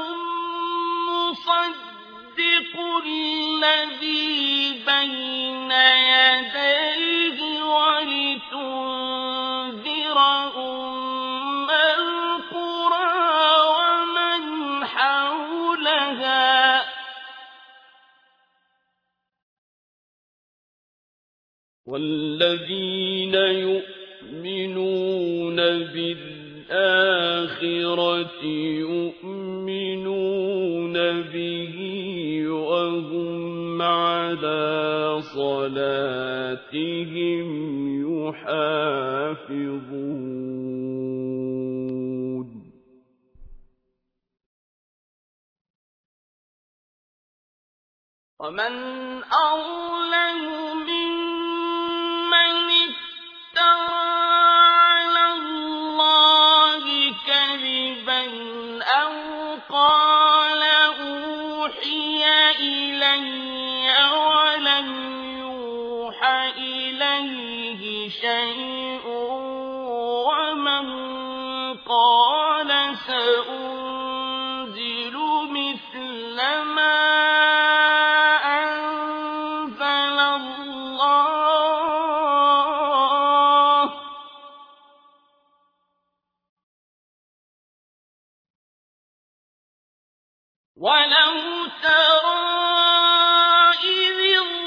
مصدق الذي بين يديه ولتنذر أم القرى ومن حولها والذين يؤمنون بالآخرة يؤمنون به وهم على صلاتهم يحافظون ومن أظلم ممن افترى على الله كذبا أو قال أوحي إلي ولم يوحى إليه شيء ومن قال سأنزل مثل ما أنزل الله ولو ترى إذ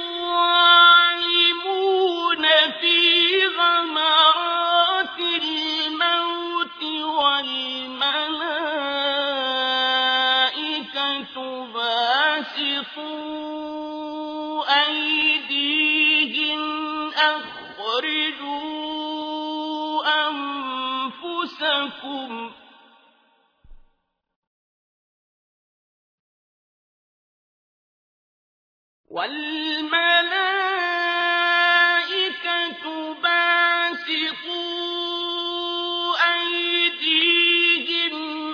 الظالمون في غمرات الموت والملائكة باسطوا أيديهم أخرجوا أنفسكم والملائكة باسطوا أيديهم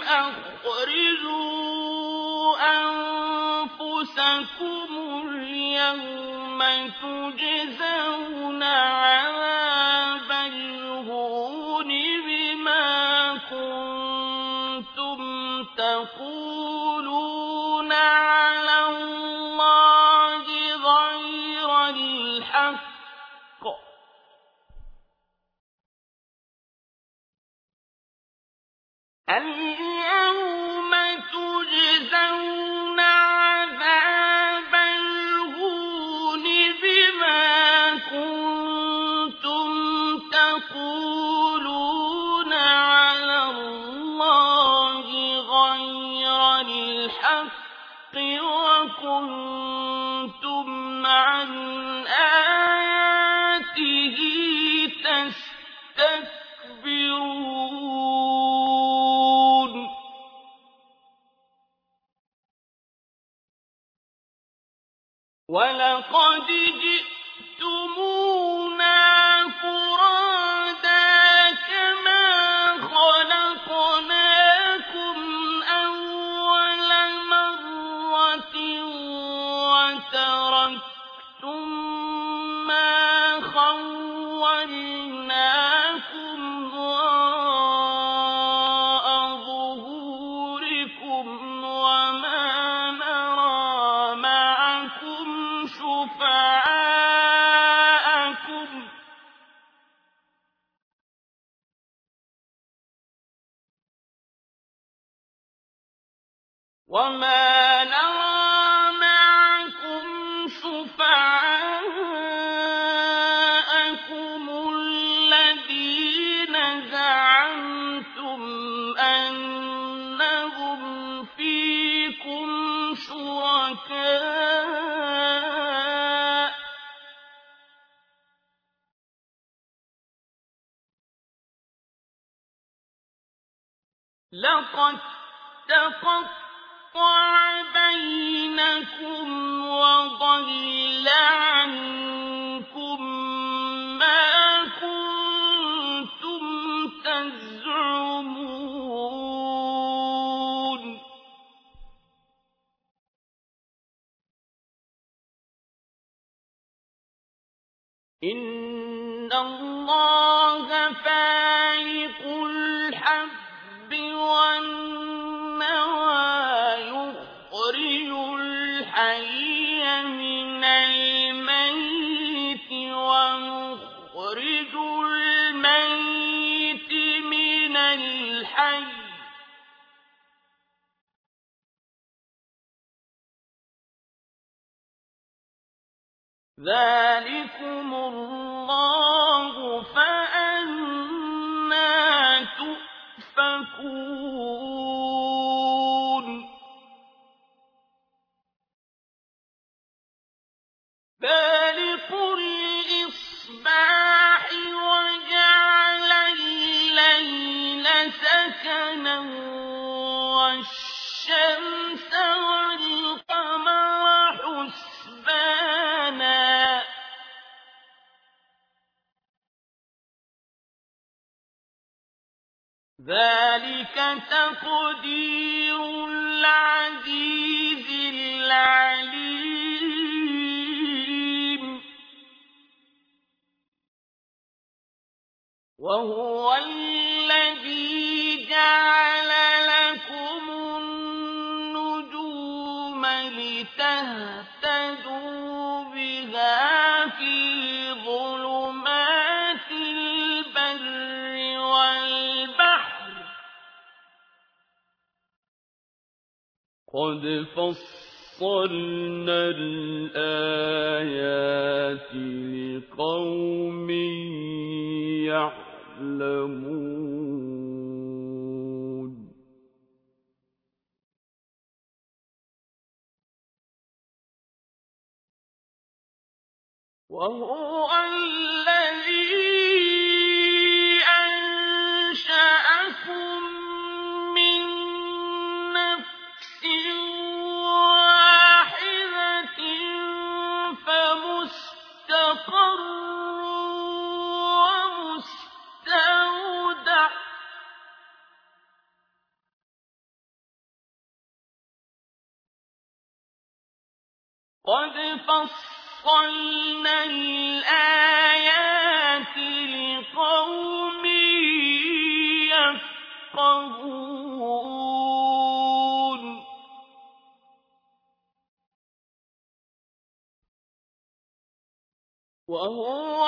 أخرجوا أنفسكم اليوم تجزون عذاب الهون بما كنتم تقولون على الله غير الحق اليوم تجزون عذاب الهون بما كنتم تقولون على الله غير الحق وَلَقَدْ جِئْتُمُونَا فُرَادَىٰ كَمَا خَلَقْنَاكُمْ أَوَّلَ مَرَّةٍ وَتَرَكْتُم مَّا خَوَّلْنَاكُمْ وَرَاءَ ظُهُورِكُمْ وَمَا نَرَىٰ مَعَكُمْ شُفَعَاءَكُمُ الَّذِينَ زَعَمْتُمْ أَنَّهُمْ فِيكُمْ شُرَكَاءُ ۚ لَقَد تَّقَطَّعَ بَيْنَكُمْ وَضَلَّ عَنكُم مَّا كُنتُمْ تَزْعُمُونَ إِنَّ اللَّهَ فَالِقُ الْحَبِّ وَالنَّوَىٰ يُخْرِجُ الْحَيَّ مِنَ الْمَيِّتِ وَمُخْرِجُ الْمَيِّتِ مِنَ الْحَيِّ ۚ ذَٰلِكُمُ اللَّهُ فَأَنَّىٰ تُؤْفَكُونَ فَالِقُ الْإِصْبَاحِ وَجَعَلَ اللَّيْلَ سَكَنًا وَالشَّمْسَ وَالْقَمَرَ حُسْبَانًا ۚ ذَٰلِكَ تَقْدِيرُ الْعَزِيزِ الْعَلِيمِ وَهُوَ الَّذِي جَعَلَ لَكُمُ النُّجُومَ لِتَهْتَدُوا بِهَا فِي ظُلُمَاتِ الْبَرِّ وَالْبَحْرِ ۗ قَدْ فَصَّلْنَا الْآيَاتِ لِقَوْمٍ يَعْلَمُونَ وَهُوَ الَّذِي أَنشَأَكُم مِّن نَّفْسٍ وَاحِدَةٍ فَمُسْتَقَرٌّ وَمُسْتَوْدَعٌ ۗ قَدْ فَصَّلْنَا الْآيَاتِ لِقَوْمٍ يَفْقَهُونَ وَهُوَ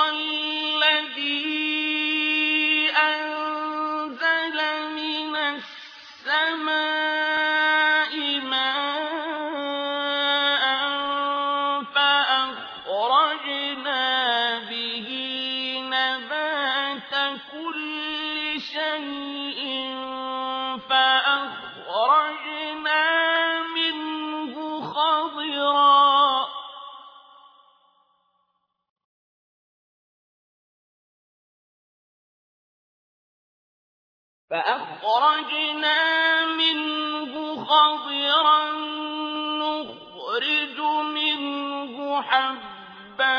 الَّذِي أَنزَلَ مِنَ السَّمَاءِ مَاءً فَأَخْرَجْنَا بِهِ نَبَاتَ كُلِّ شَيْءٍ فَأَخْرَجْنَا مِنْهُ خَضِرًا نُّخْرِجُ مِنْهُ حبا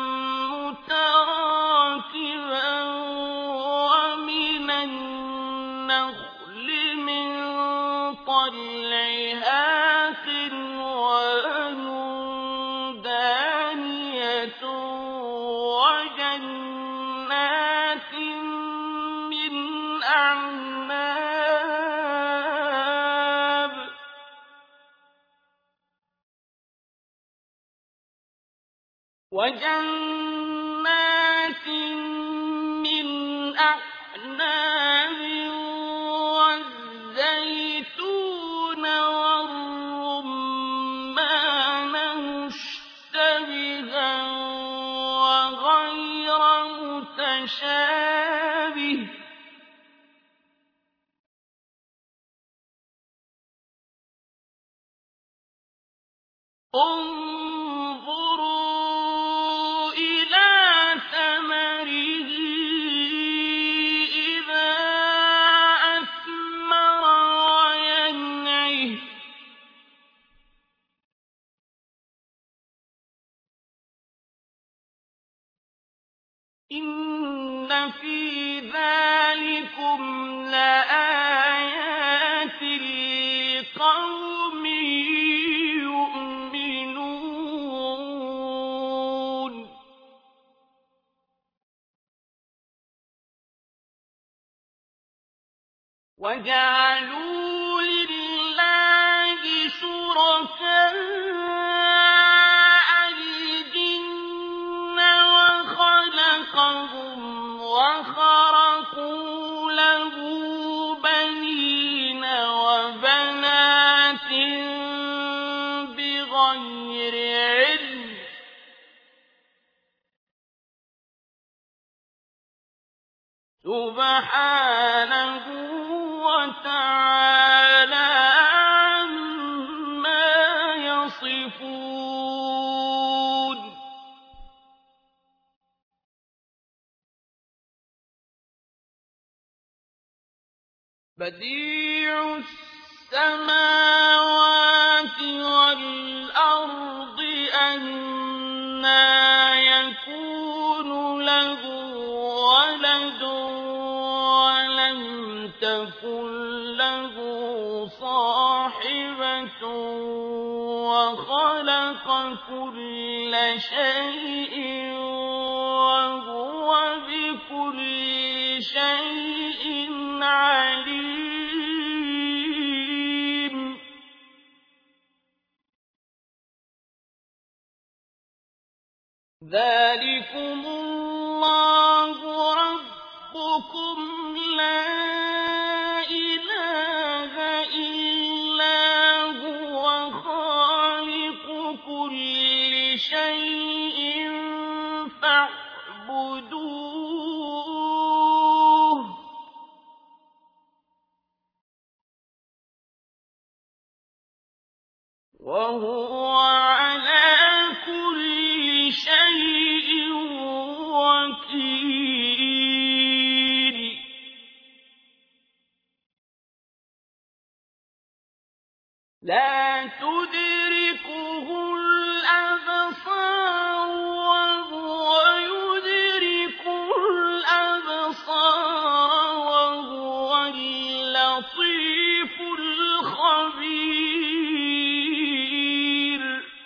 متراكبا ومن النخل من طلعها قنوان دانية وجنات من أعناب والزيتون والرمان مشتبها وغير متشابه انظروا إلى ثمره إذا أثمر وينعه إن في ذلكم لآيات لقوم يؤمنون وجعلوا لله شركاء الجن وخلقهم وخرقوا له بنين وبنات بغير علم سبحانه وتعالى عما يصفون بديع السماوات والأرض أنى يكون له ولد ولم تكن له صاحبة وخلق كل شيء وهو بكل شيء عليم ذلكم الله ربكم لا إله إلا هو خالق كل شيء فاعبدوه وهو على كل شيء وكيل لا تدركه الأبصار وهو يدرك الأبصار وهو اللطيف الخبير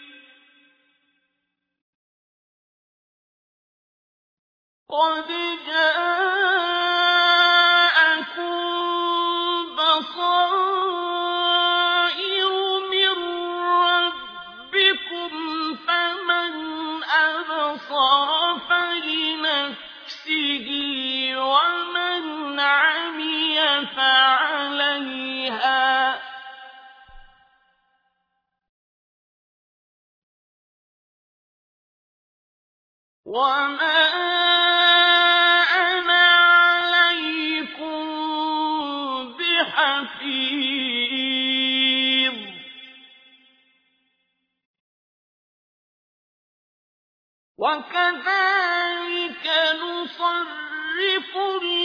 قد جاءكم بصائر من ربكم فمن أبصر فلنفسه ومن عمي فعليها وما أنا عليكم بحفيظ وكذلك نصرف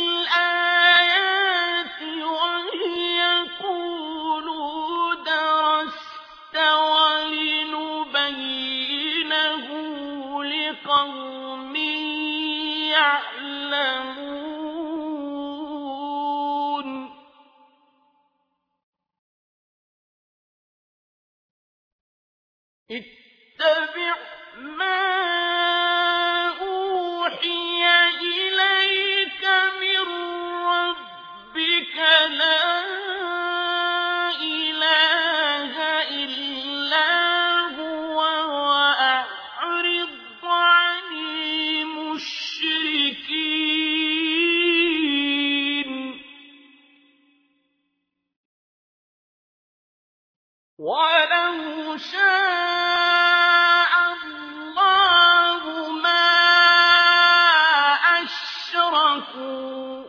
الآيات ويقولوا درست ولنبينه لقوم يعلمون اتبع ما أوحي إليك من ربك لا إله إلا هو وأعرض عن المشركين ولو شاء الله ما أشركوا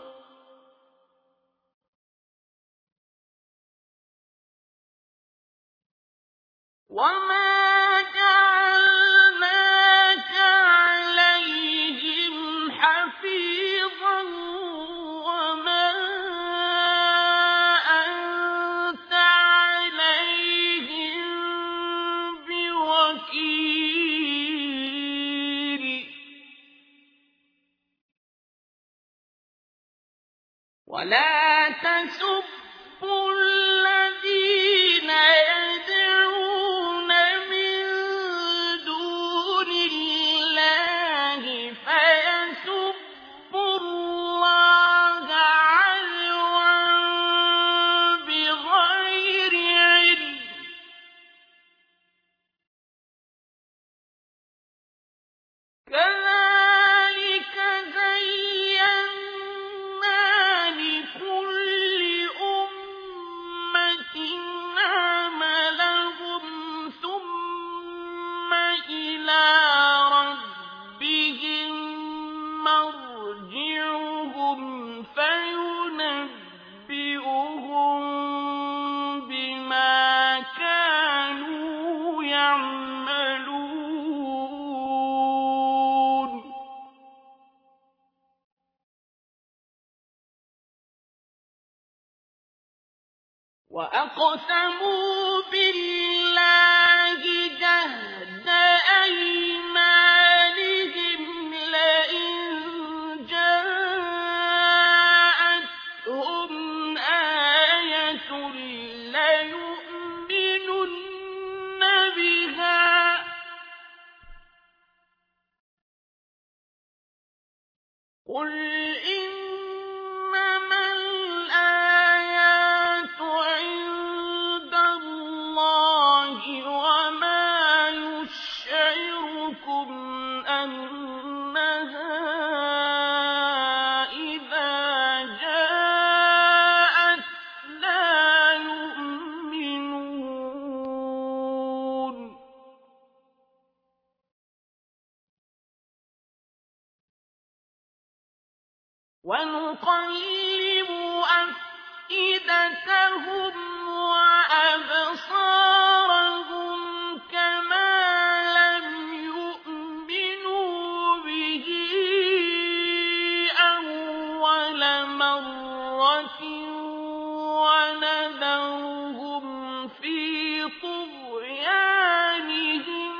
وما جعلناك عليهم حفيظا وما أنت عليهم بوكيل ولا تسبوا الذين يدعون من دون الله فيسبوا الله عدوا بغير علم كذلك زينا لكل أمة عملهم ثم إلى ربهم مرجعهم فينبئهم بما كانوا يعملون وأقسموا بالله جهد أيمانهم لئن جاءتهم آية ليؤمنن بها قل إنما الآيات عند الله وما يشعركم أنها إذا جاءت لا يؤمنون ونقلب أفئدتهم وأبصارهم كما لم يؤمنوا به أول مرة ونذرهم في طغيانهم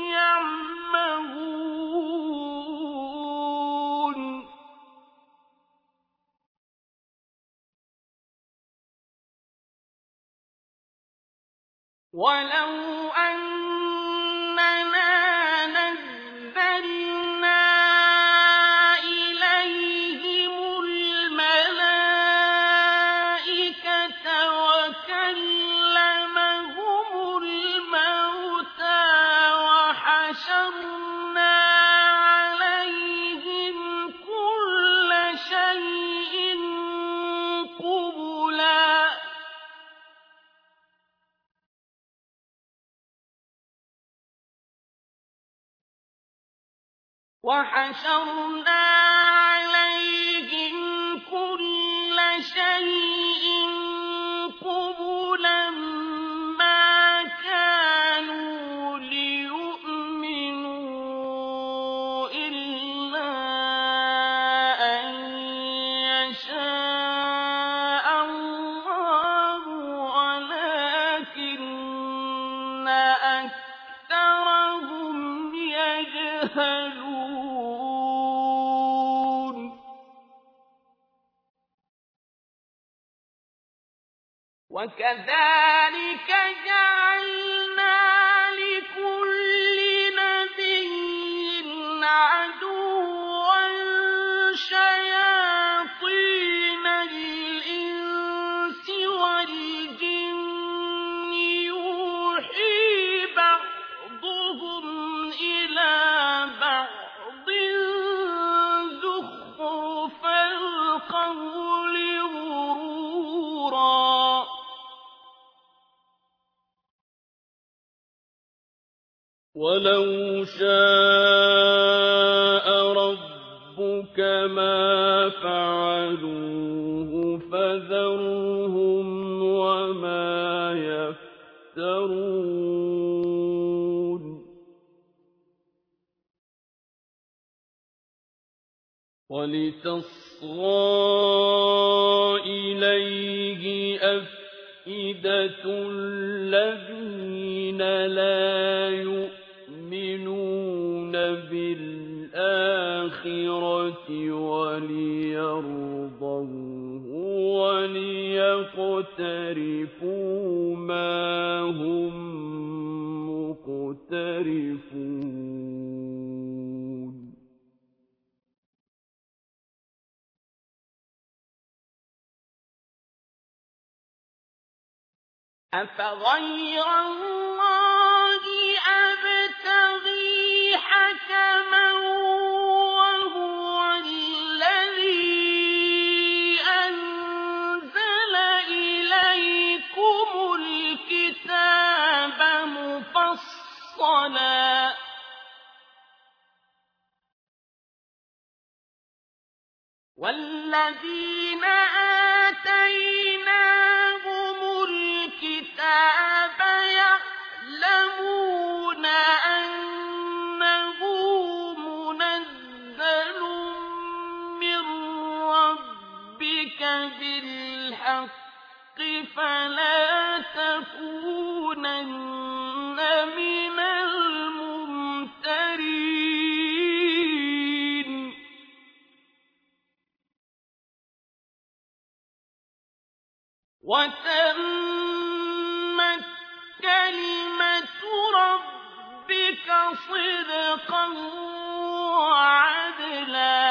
يعمهون ولو أننا نزلنا إليهم الملائكة وكلمهم الموتى وحشرنا عليهم كل شيء قبلا وحشرنا عليهم كل شيء قبلا ما كانوا ليؤمنوا إلا أن يشاء الله ولكن أكثرهم يجهلون يجهلون وكذلك جعلنا لكل نبي عدوا شياطين الإنس والجن يوحي بعضهم إلى بعض زخرف القول غرورا ولو شاء ربك ما فعلوه فذرهم وما يفترون ولتصغى إليه أفئدة الذين لا يؤمنون بالآخرة وليرضوه وليقترفوا ما هم مقترفون أفغير الله أبتغي حكما وهو الذي أنزل إليكم الكتاب مفصلا والذين آتيناهم الكتاب يعلمون أنه منزل من ربك بالحق فلا تكونن من الممترين وتمت كلمة ربك صدقا وعدلا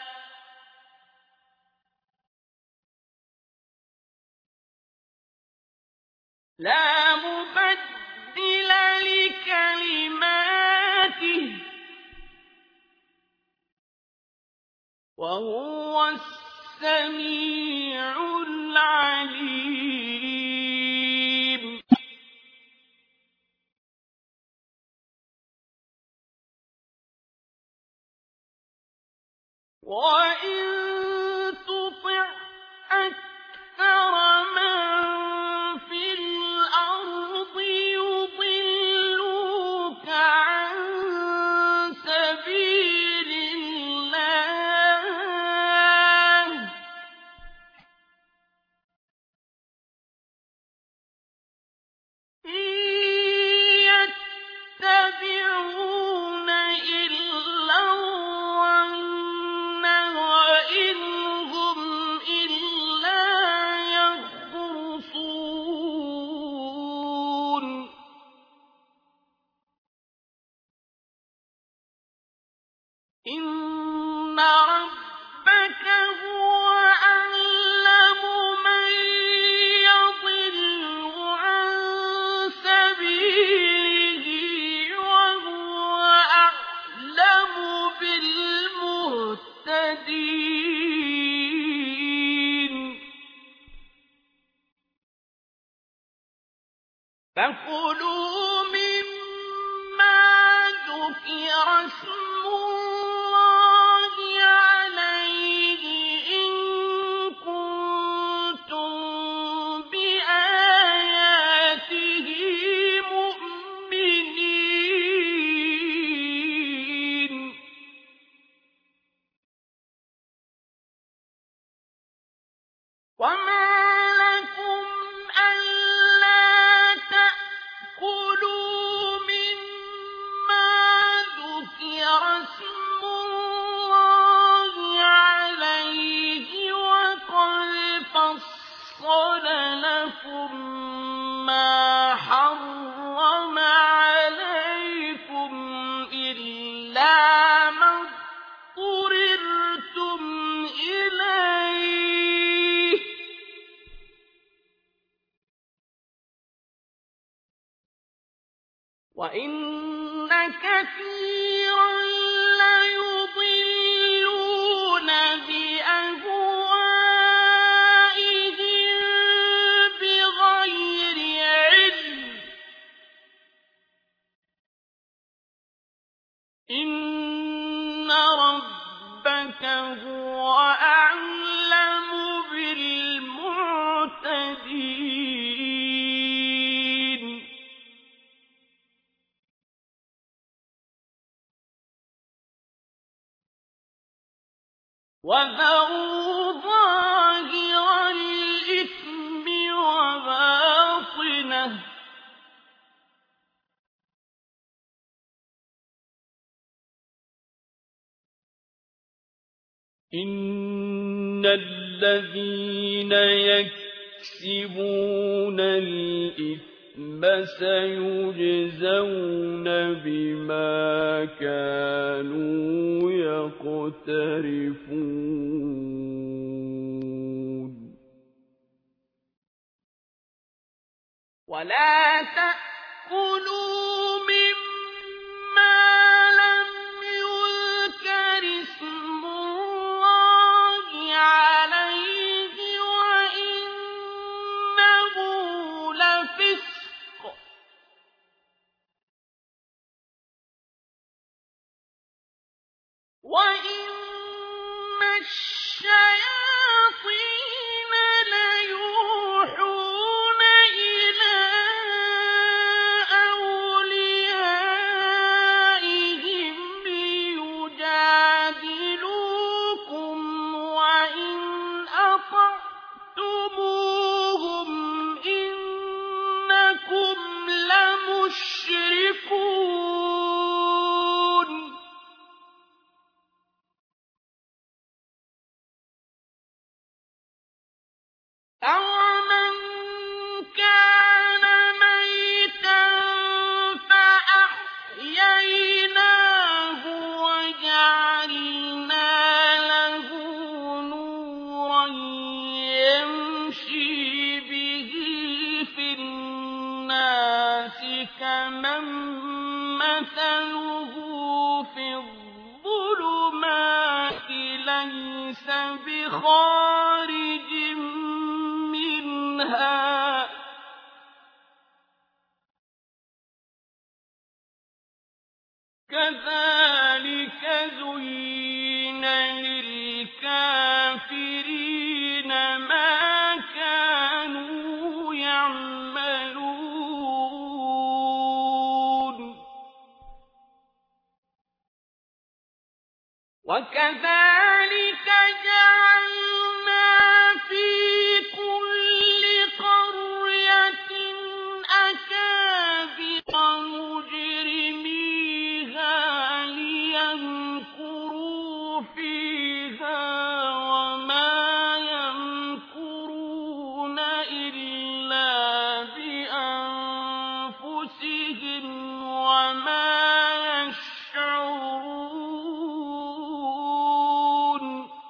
لا مبدل لكلماته وهو السميع العليم وإن تطع أكثر من في الأرض يضلوك عن سبيل الله إن يتبعون إلا الظن وإن هم إلا يخرصون إن ربك هو أعلم من يضل عن سبيله وهو أعلم بالمهتدين فكلوا مما ذكر اسم الله عليه إن كنتم بآياته مؤمنين وما لكم ألا تأكلوا مما ذكر إِلَّا مَا اضْطُرِرْتُمْ إِلَيْهِ ۗ وَإِنَّ كَثِيرًا لَّيُضِلُّونَ بِأَهْوَائِهِم بِغَيْرِ عِلْمٍ ۗ إِنَّ رَبَّكَ هُوَ أَعْلَمُ بِالْمُعْتَدِينَ. وَذَرُوا ظَاهِرَ الْإِثْمِ وَبَاطِنَهُ ۚ إِنَّ الَّذِينَ يَكْسِبُونَ الْإِثْمَ سَيُجْزَوْنَ بِمَا كَانُوا يَقْتَرِفُونَ. وَلَا تَأْكُلُوا مِمَّا لَمْ يُذْكَرِ اسْمُ اللَّهِ عَلَيْهِ وَإِنَّهُ لَفِسْقٌ ۗ وَإِنَّ الشَّيَاطِينَ لَيُوحُونَ إِلَىٰ أَوْلِيَائِهِمْ لِيُجَادِلُوكُمْ ۖ وَإِنْ أَطَعْتُمُوهُمْ إِنَّكُمْ لَمُشْرِكُونَ. أَوَمَن كَانَ مَيْتًا فَأَحْيَيْنَاهُ وَجَعَلْنَا لَهُ نُورًا يَمْشِي بِهِ فِي النَّاسِ كَمَن مَّثَلُهُ فِي الظُّلُمَاتِ لَيْسَ بِخَارِجٍ مِّنْهَا ۚ كَذَٰلِكَ زُيِّنَ لِلْكَافِرِينَ مَا كَانُوا يَعْمَلُونَ. وَكَذَٰلِكَ جَعَلْنَا فِي كُلِّ قَرْيَةٍ أَكَابِرَ مُجْرِمِيهَا لِيَمْكُرُوا فِيهَا ۖ وَمَا يَمْكُرُونَ إِلَّا بِأَنفُسِهِمْ وَمَا يَشْعُرُونَ.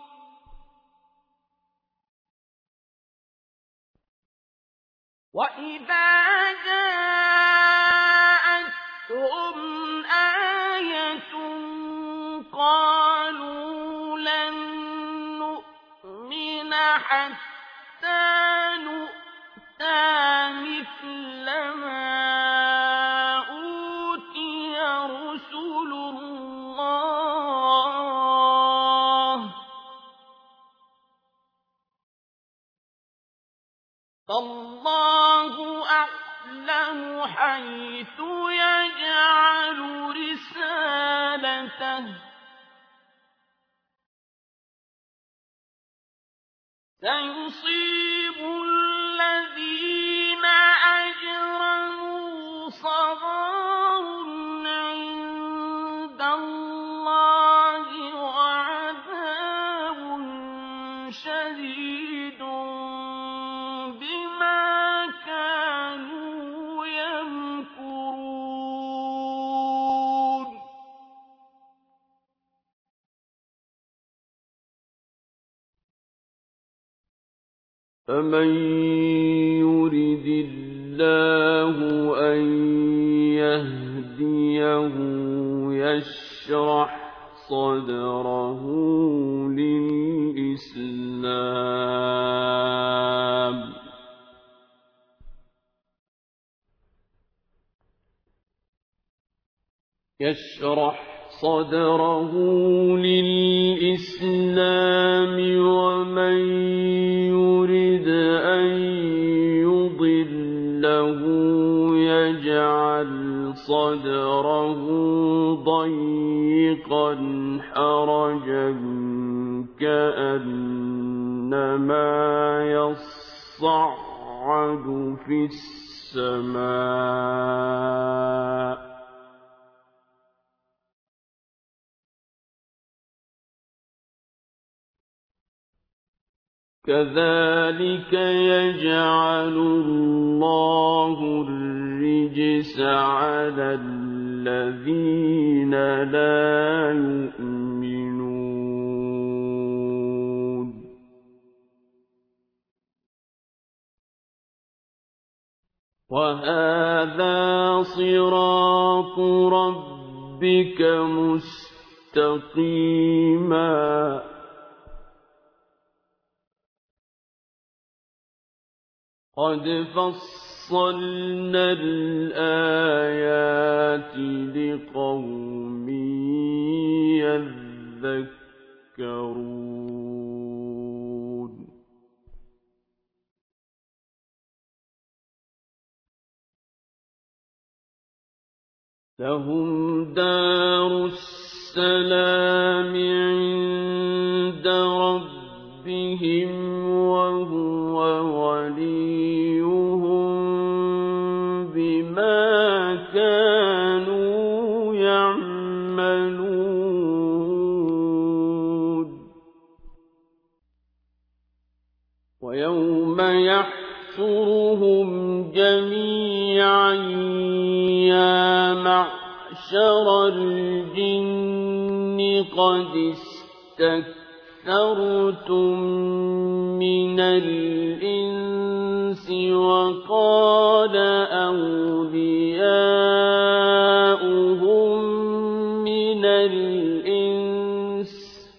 وَإِذَا جَاءَتْهُمْ آيَةٌ قَالُوا لَن نُّؤْمِنَ حَتَّىٰ نُؤْتَىٰ مِثْلَ مَا أُوتِيَ رُسُلُ اللَّهِ ۖ فَاللَّهُ أَعْلَمُ حَيْثُ يَجْعَلُ رِسَالَتَهُ ۗ سَيُصِيبُ الَّذِينَ أَجْرَمُوا صَغَارٌ عِندَ اللَّهِ وَعَذَابٌ شَدِيدٌ بِمَا كَانُوا يَمْكُرُونَ. فمن يرد الله أن يهديه يشرح صدره للإسلام ومن يرد أن يضله يجعل صدره ضيقا حرجا كأنما يصعد في السماء كذلك يجعل الله الرجس على الذين لا يؤمنون وهذا صراط ربك مستقيما قد فصلنا الآيات لقوم يذكرون لهم دار السلام عند ربهم وهو وليهم بما كانوا يعملون ويوم يحشرهم جميعا يا معشر الجن قد استكثرتم من الإنس وقال أولياؤهم من الإنس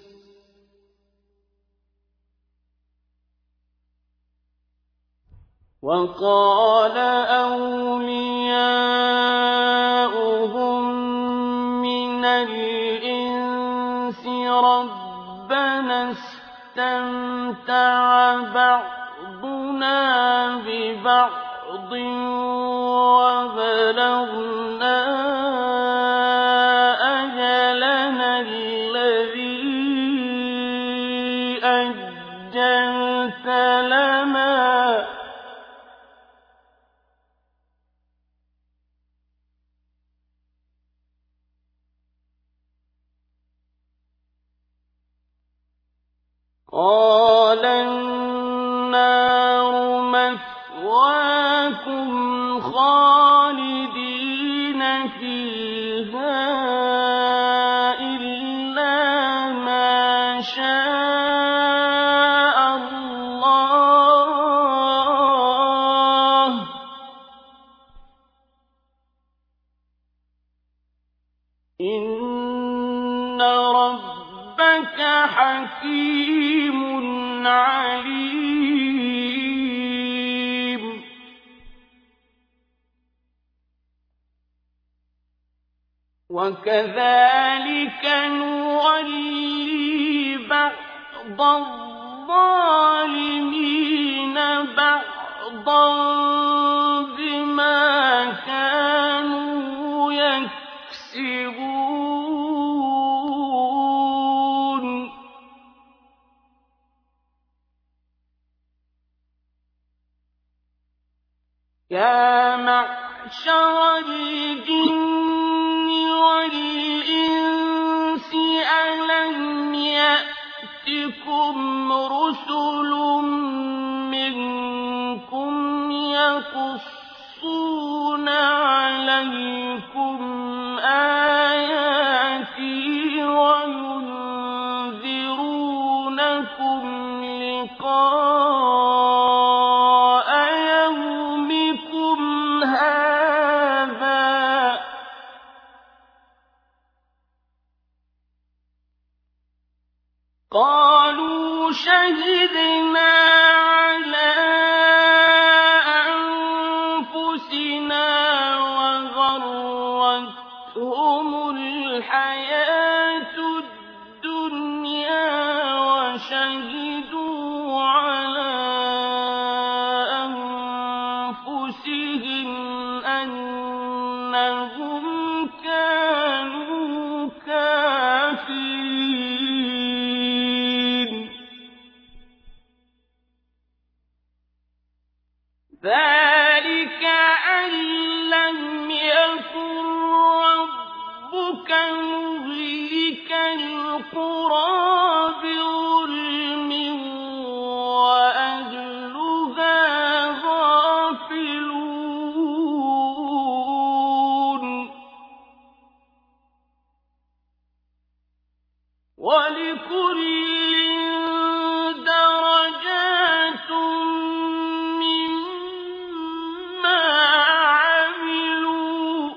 ربنا استمتع بعضنا ببعض وبلغنا أجلنا الذي أجلت لنا قال النار مثواكم خالدين فيها إلا ما شاء الله إن ربك حكيم عليم وكذلك نولي بعض الظالمين بعضا بما كانوا يكسبون يا معشر الجن والإنس ألم يأتكم رسل منكم يقصون عليكم آياتي وينذرونكم لقاء قالوا شهدنا على أنفسنا وغرتهم الحياة الدنيا وشهدوا على أنفسهم أنهم كانوا كافرين ذلك أن لم يكن ربك مهلك القرى بظلم وأهلها غافلون ولكل درجات مما عملوا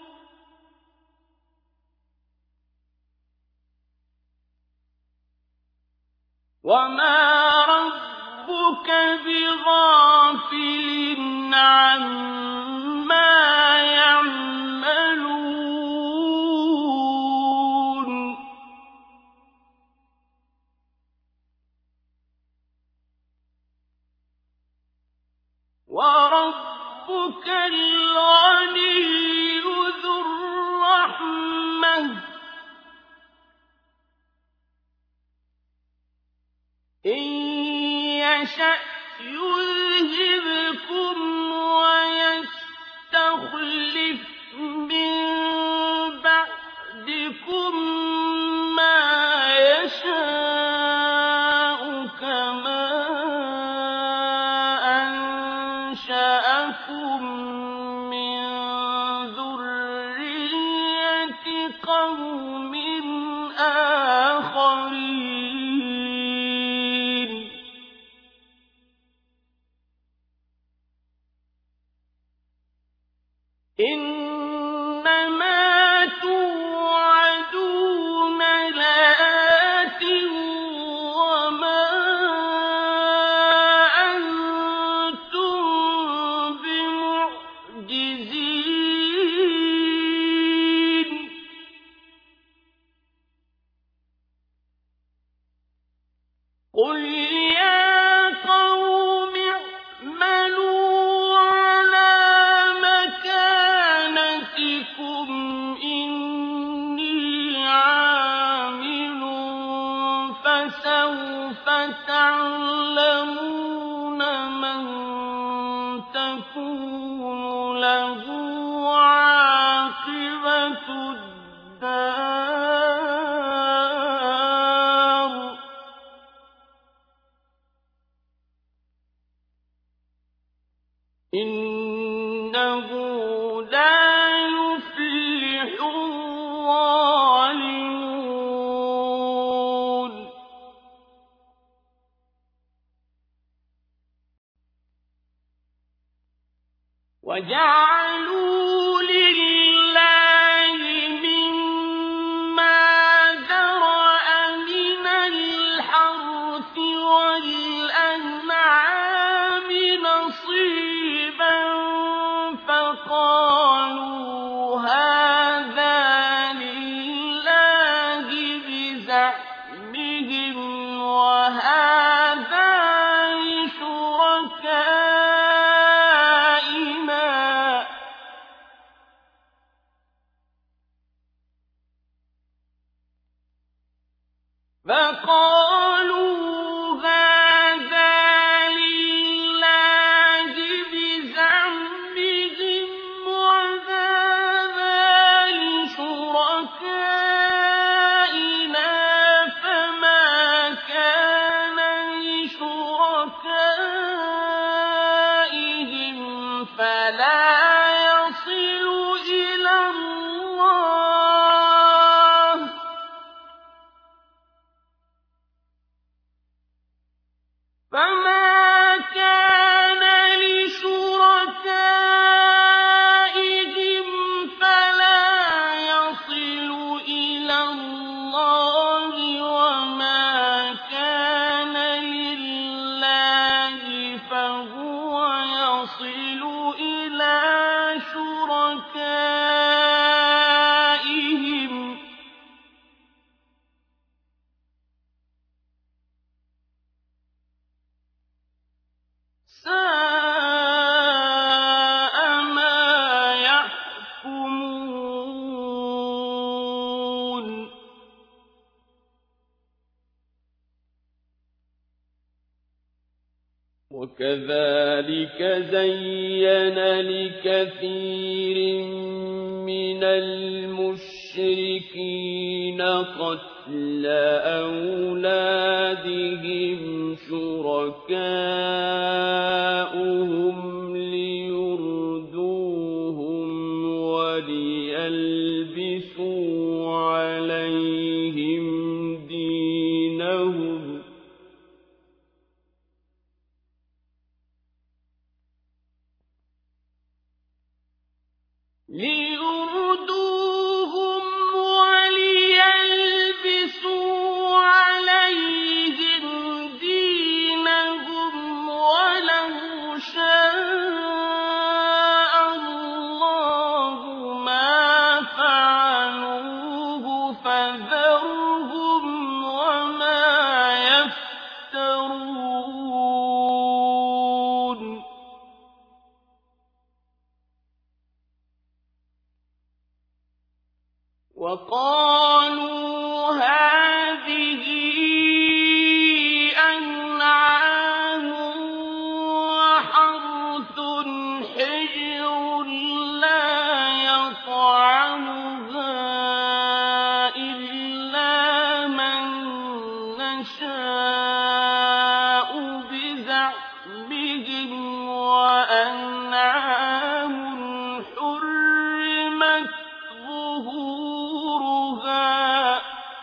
وما ربك بغافل عما يعملون وربك الغني ذو الرحمة إن يشأ يذهبكم ويستخلف من بعدكم ما يشاء كما أنشأكم من ذرية قوم آخرين إنما توعدون لآت وما أنتم بمعجزين قل يا قوم اعملوا على مكانتكم إني عامل فسوف تعلمون من تكون له عاقبة الدار إنه لا يفلح الظالمون وجعلوا لله مما ذرأ من الحرث والأنعام نصيبا فقالوا هذا لله بزعمهم وهذا لشركائنا فقالوا هذا لله بزعمهم وهذا لشركائنا فما كان لشركائهم فلا يصل إلى الله وكذلك زين لكثير من المشركين قتل أولادهم شركاؤهم ليردوهم وليلبسوا عليهم دينهم ولو شاء الله ما فعلوه فذرهم وما يفترون وقالوا هذه أنعام وحرث حجر لا يطعمها إلا من نشاء بزعمهم وأنعام حرمت ظهورها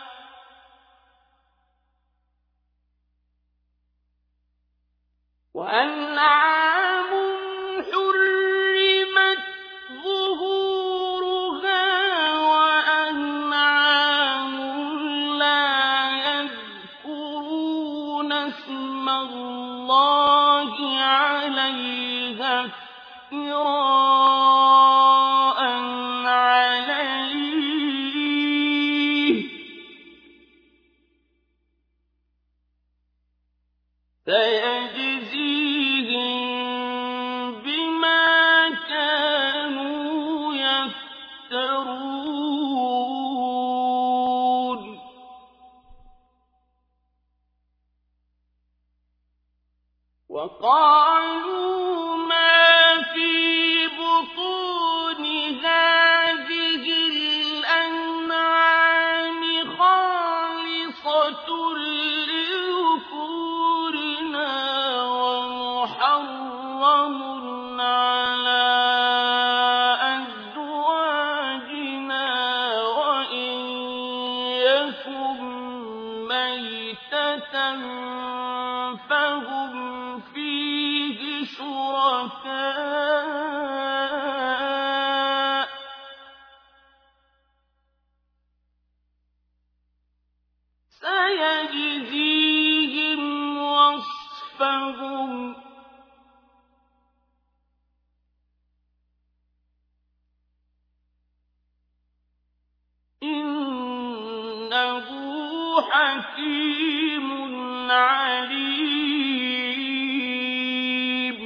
وأنعام لا يذكرون اسم الله عليها افتراء عليه سيجزيهم بما كانوا يفترون وقالوا ما في بطون هذه الأنعام خالصة لذكورنا ومحرم على أزواجنا وإن يكن ميتة فهم فيه شركاء سيجزيهم وصفهم إنه حكيم عليم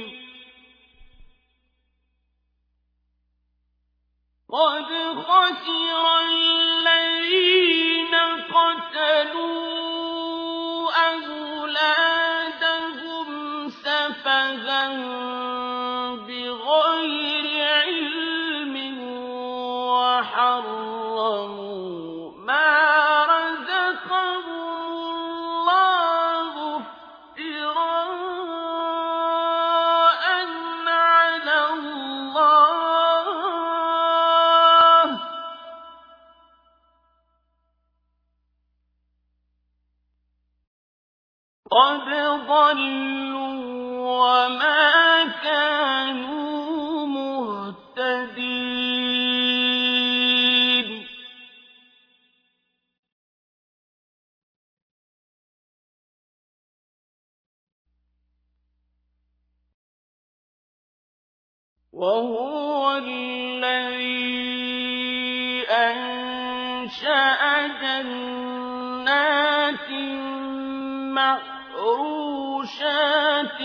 قد خسر الذين قتلوا أولادهم سفها بغير علم وحرموا ما رزقهم الله افتراء على الله قد ضلوا وما كانوا مهتدين وهو الذي أنشأ جنات معروشات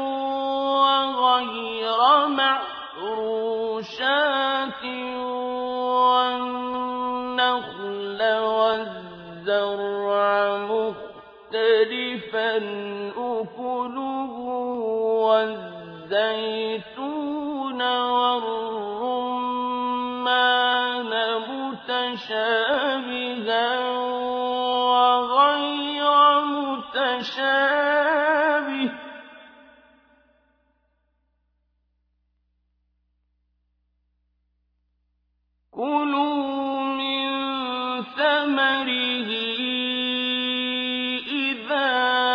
وغير معروشات والنخل والزرع مختلفا أكله وَالزَّيْتُونَ وَالرُّمَّانَ مُتَشَابِهًا وَغَيْرَ مُتَشَابِهٍ ۚ كُلُوا مِن ثَمَرِهِ إِذَا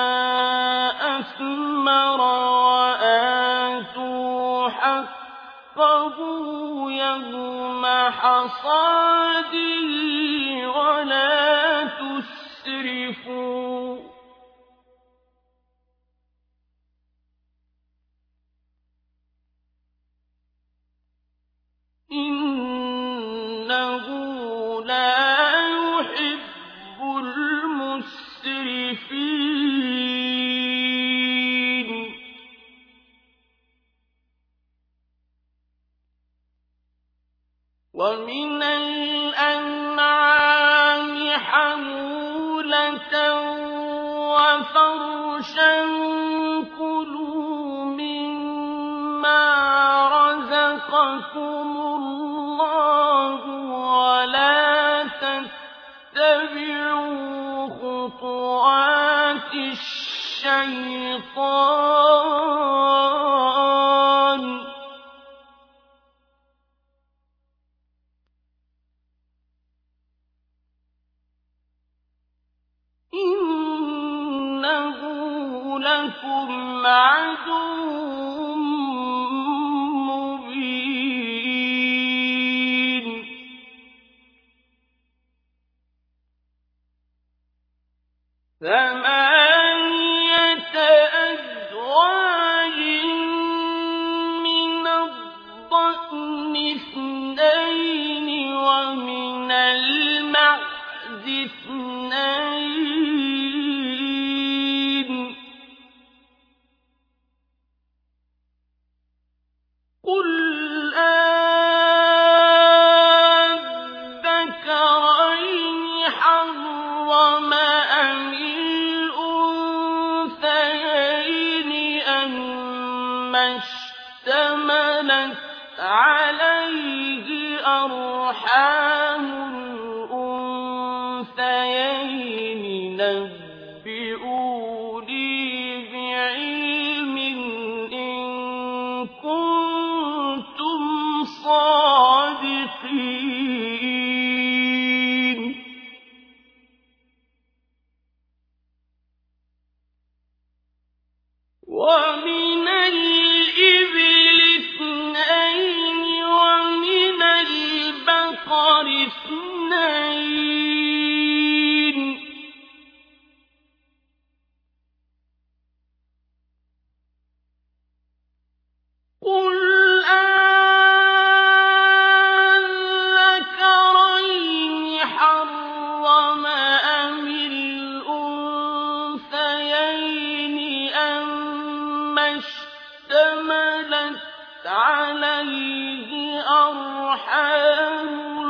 أَثْمَرَ وَآتُوا حَقَّهُ يَوْمَ حَصَادِهِ وَلَا تُسْرِفُوا ۚ إِنَّهُ لَا يُحِبُّ الْمُسْرِفِينَ. وَمِنَ الْأَنْعَامِ حَمُولَةً وَفَرْشًا ۚ كُلُوا مِمَّا رَزَقَكُمُ اللَّهُ وَلَا تَتَّبِعُوا خُطُوَاتِ الشَّيْطَانِ ۚ إِنَّهُ لَكُمْ عَدُوٌّ مُّبِينٌ. ثَمَانِيَةَ أَزْوَاجٍ مِّنَ الضَّأْنِ اثْنَيْنِ وَمِنَ الْمَعْزِ اثْنَيْنِ ۗ قُلْ آلذَّكَرَيْنِ حَرَّمَ أَمِ الْأُنثَيَيْنِ أَمَّا اشْتَمَلَتْ عَلَيْهِ أَرْحَامُ الْأُنثَيَيْنِ ۖ نَبِّئُونِي بِعِلْمٍ إِن كُنتُمْ صَادِقِينَ. وَمِنَ الْإِبِلِ اثْنَيْنِ وَمِنَ الْبَقَرِ اثْنَيْنِ ۗ قُلْ آلذَّكَرَيْنِ حَرَّمَ أَمِ الْأُنثَيَيْنِ أَمَّا اشْتَمَلَتْ عَلَيْهِ أَرْحَامُ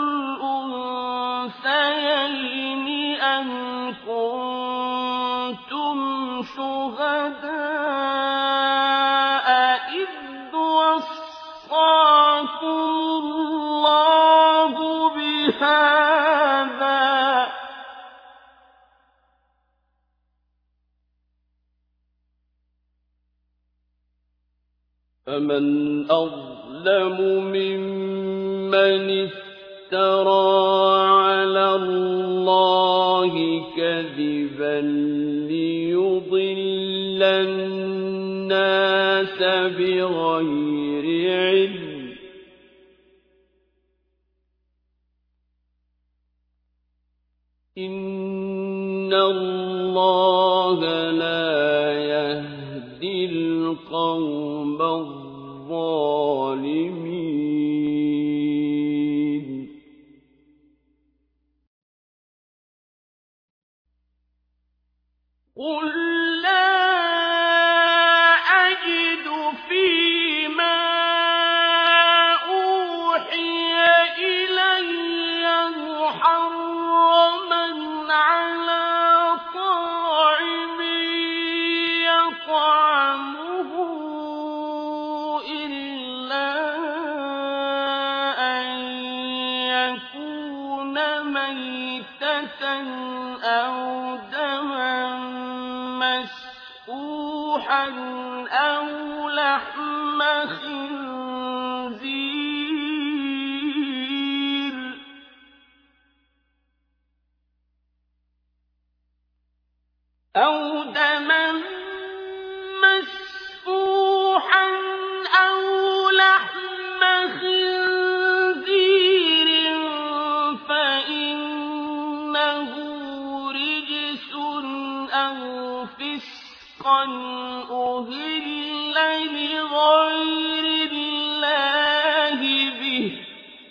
الْأُنثَيَيْنِ ۖ أَمْ كُنتُمْ شُهَدَاءَ إِذْ وَصَّاكُمُ اللَّهُ بِهَٰذَا ۚ فَمَنْ أَظْلَمُ مِمَّنِ افْتَرَىٰ عَلَى اللَّهِ كَذِبًا لِّيُضِلَّ النَّاسَ بِغَيْرِ عِلْمٍ ۗ إِنَّ اللَّهَ لَا يَهْدِي الْقَوْمَ الظَّالِمِينَ. قُل لَّا أَجِدُ فِيمَا أُوحِيَ إِلَيَّ مُحَرَّمًا عَلَىٰ طَاعِمٍ يَطْعَمُهُ مَسْفُوحًا أَوْ لَحْمَ خِنزِيرٍ أَوْ دَمًا مَّسْفُوحًا أَوْ لَحْمَ خِنزِيرٍ فَإِنَّهُ رِجْسٌ أَوْ فِسْقًا أُهِلَّ لِغَيْرِ اللَّهِ بِهِ ۚ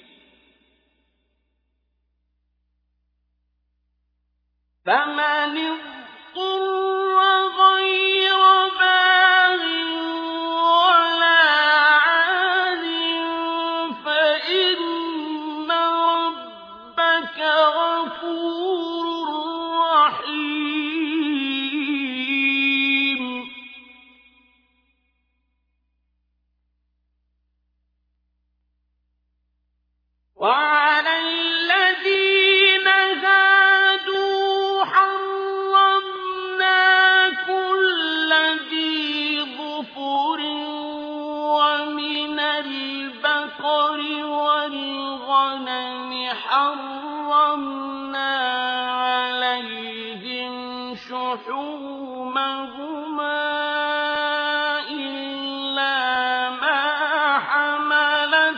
فَمَنِ اضْطُرَّ غَيْرَ بَاغٍ وَلَا عَادٍ فَإِنَّ رَبَّكَ غَفُورٌ رَّحِيمٌ. وَعَلَى الَّذِينَ هَادُوا حَرَّمْنَا كُلَّ ذِي ظُفُرٍ ۖ وَمِنَ الْبَقَرِ وَالْغَنَمِ حَرَّمْنَا عَلَيْهِمْ شُحُومَهُمَا إِلَّا مَا حَمَلَتْ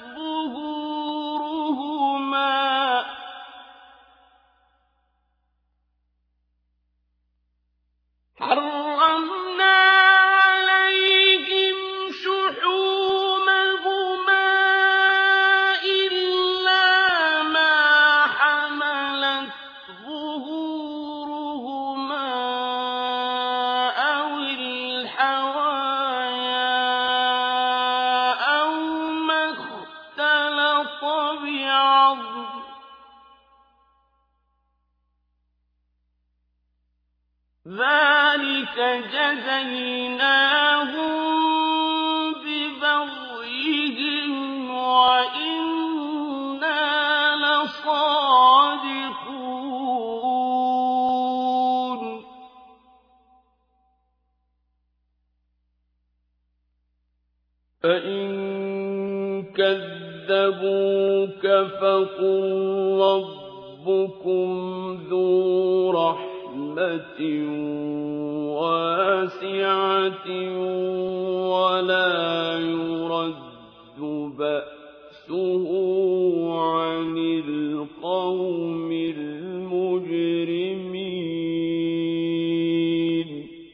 ظُهُورُهُمَا أَوِ الْحَوَايَا أَوْ مَا اخْتَلَطَ بِعَظْمٍ ۚ ذَٰلِكَ جَزَيْنَاهُم بِبَغْيِهِمْ ۖ وَإِنَّا لَصَادِقُونَ. فَإِن كَذَّبُوكَ فَقُل رَّبُّكُمْ ذُو رَحْمَةٍ وَاسِعَةٍ وَلَا يُرَدُّ بَأْسُهُ عَنِ الْقَوْمِ الْمُجْرِمِينَ.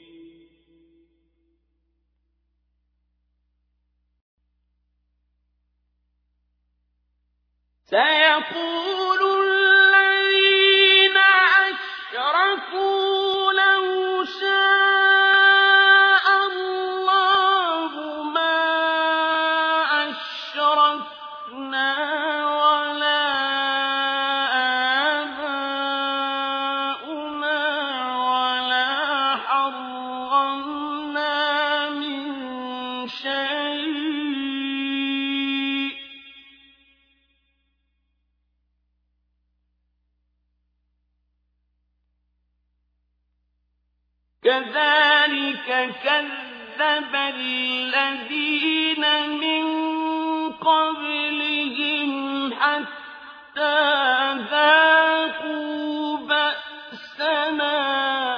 سَيَقُولُ الَّذِينَ أَشْرَكُوا لَوْ شَاءَ اللَّهُ مَا أَشْرَكْنَا وَلَا آبَاؤُنَا وَلَا حَرَّمْنَا مِن شَيْءٍ ۚ كَذَٰلِكَ كَذَّبَ الَّذِينَ مِن قَبْلِهِمْ حَتَّىٰ ذَاقُوا بَأْسَنَا ۗ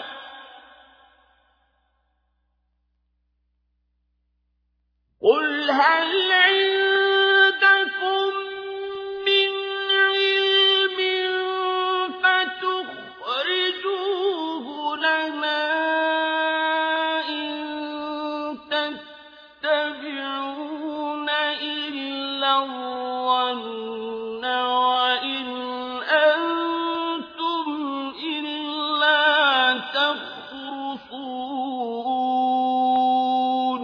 قُلْ هَلْ عِندَكُم مِّنْ عِلْمٍ فَتُخْرِجُوهُ لَنَا ۖ إِن تَتَّبِعُونَ إِلَّا الظَّنَّ وَإِنْ أَنتُمْ إِلَّا تَخْرُصُونَ.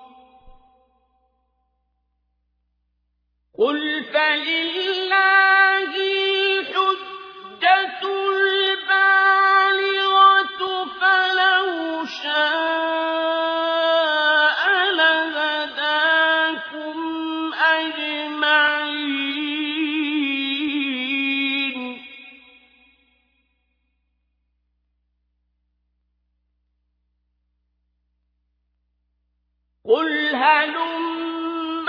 قُلْ فَلِلَّهِ الْحُجَّةُ الْبَالِغَةُ ۖ فَلَوْ شَاءَ لَهَدَاكُمْ أَجْمَعِينَ. قُلْ هَلُمَّ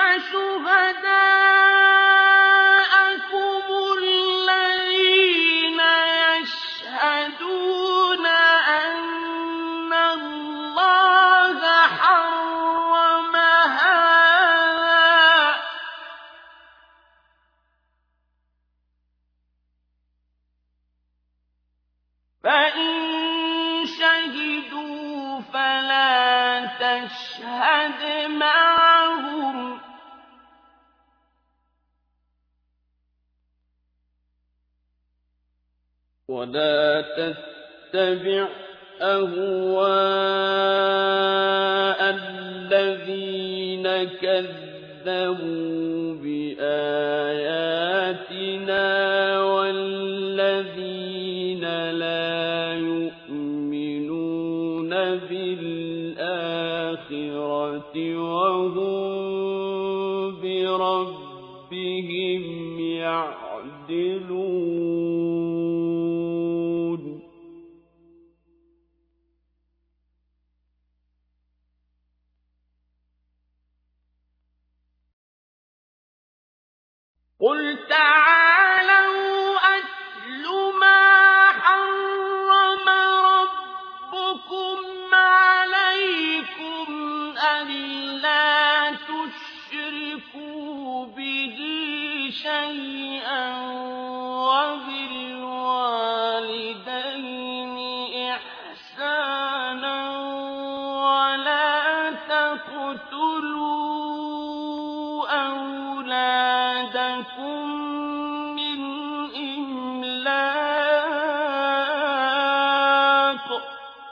شُهَدَاءَكُمُ الَّذِينَ يَشْهَدُونَ أَنَّ اللَّهَ حَرَّمَ هَٰذَا ۖ فَإِن شَهِدُوا فَلَا تَشْهَدْ مَعَهُمْ ۚ وَلَا تَتَّبِعْ أَهْوَاءَ الَّذِينَ كَذَّبُوا بِآيَاتِنَا وَالَّذِينَ لَا يُؤْمِنُونَ بِالْآخِرَةِ وَهُم بِرَبِّهِمْ يَعْدِلُونَ قُلْ تَعَالَوْا أَتْلُ مَا حَرَّمَ رَبُّكُمْ عَلَيْكُمْ أَلَّا تُشْرِكُوا بِهِ شَيْئًا وَبِالْوَالِدَيْنِ إِحْسَانًا وَلَا تَقْتُلُوا أَوْلَادَكُم مِّنْ إِمْلَاقٍ ۖ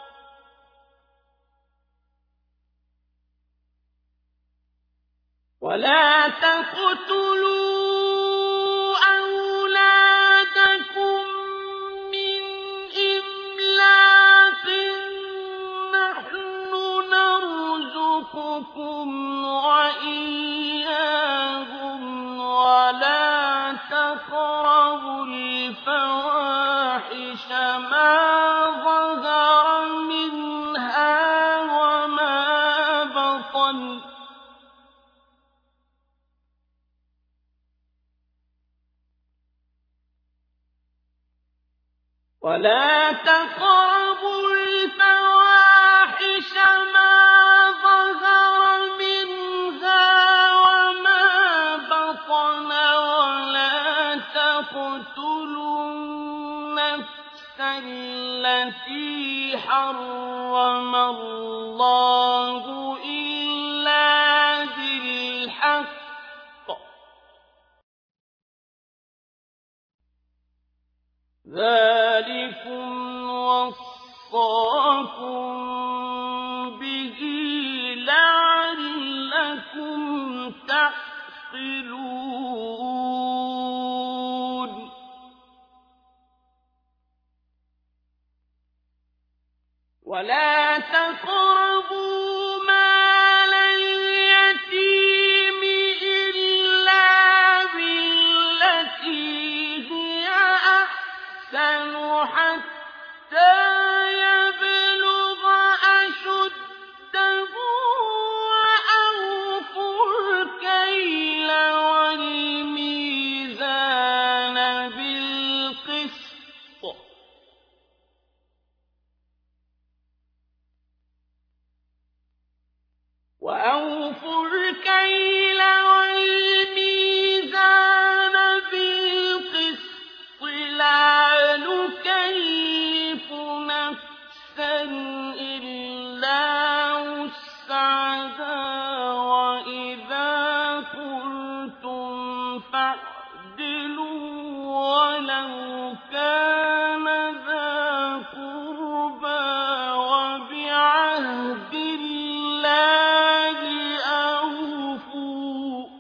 نَّحْنُ نَرْزُقُكُمْ وَإِيَّاهُمْ ۖ وَلَا تَقْرَبُوا الْفَوَاحِشَ مَا ظَهَرَ مِنْهَا وَمَا بَطَنَ ۖ وَلَا تَقْتُلُوا النَّفْسَ الَّتِي حَرَّمَ اللَّهُ إِلَّا بِالْحَقِّ ۚ ذَٰلِكُمْ وَصَّاكُم بِهِ لَعَلَّكُمْ تَعْقِلُونَ وَلَا تَقْرَبُوا مَالَ الْيَتِيمِ إِلَّا بِالَّتِي هِيَ أَحْسَنُ حَتَّىٰ يَبْلُغَ أَشُدَّهُ ۖ وَأَوْفُوا الْكَيْلَ وَالْمِيزَانَ بِالْقِسْطِ ۖ لَا نُكَلِّفُ نَفْسًا إِلَّا وُسْعَهَا ۖ وَإِذَا قُلْتُمْ فَاعْدِلُوا وَلَوْ كَانَ ذَا قُرْبَىٰ ۖ وَبِعَهْدِ اللَّهِ أَوْفُوا ۚ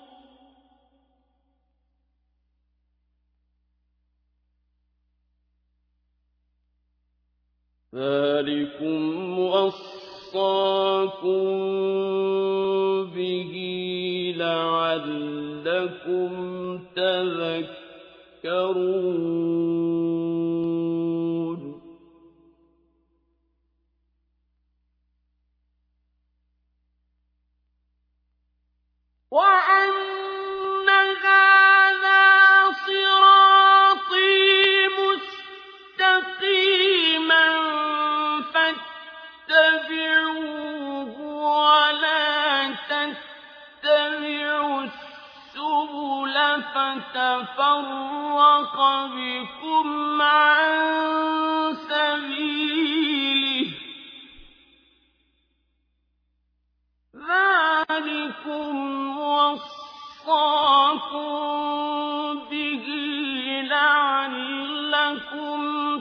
ذَٰلِكُمْ وَصَّاكُم بِهِ لَعَلَّكُمْ تَذَكَّرُونَ وَأَنَّ هَٰذَا صِرَاطِي مُسْتَقِيمًا فَاتَّبِعُوهُ وَلَا تَتَّبِعُوا السُّبُلَ فَتَفَرَّقَ بِكُمْ عَن سَبِيلِهِ ۚ ذَٰلِكُمْ وَصَّاكُم بِهِ لَعَلَّكُمْ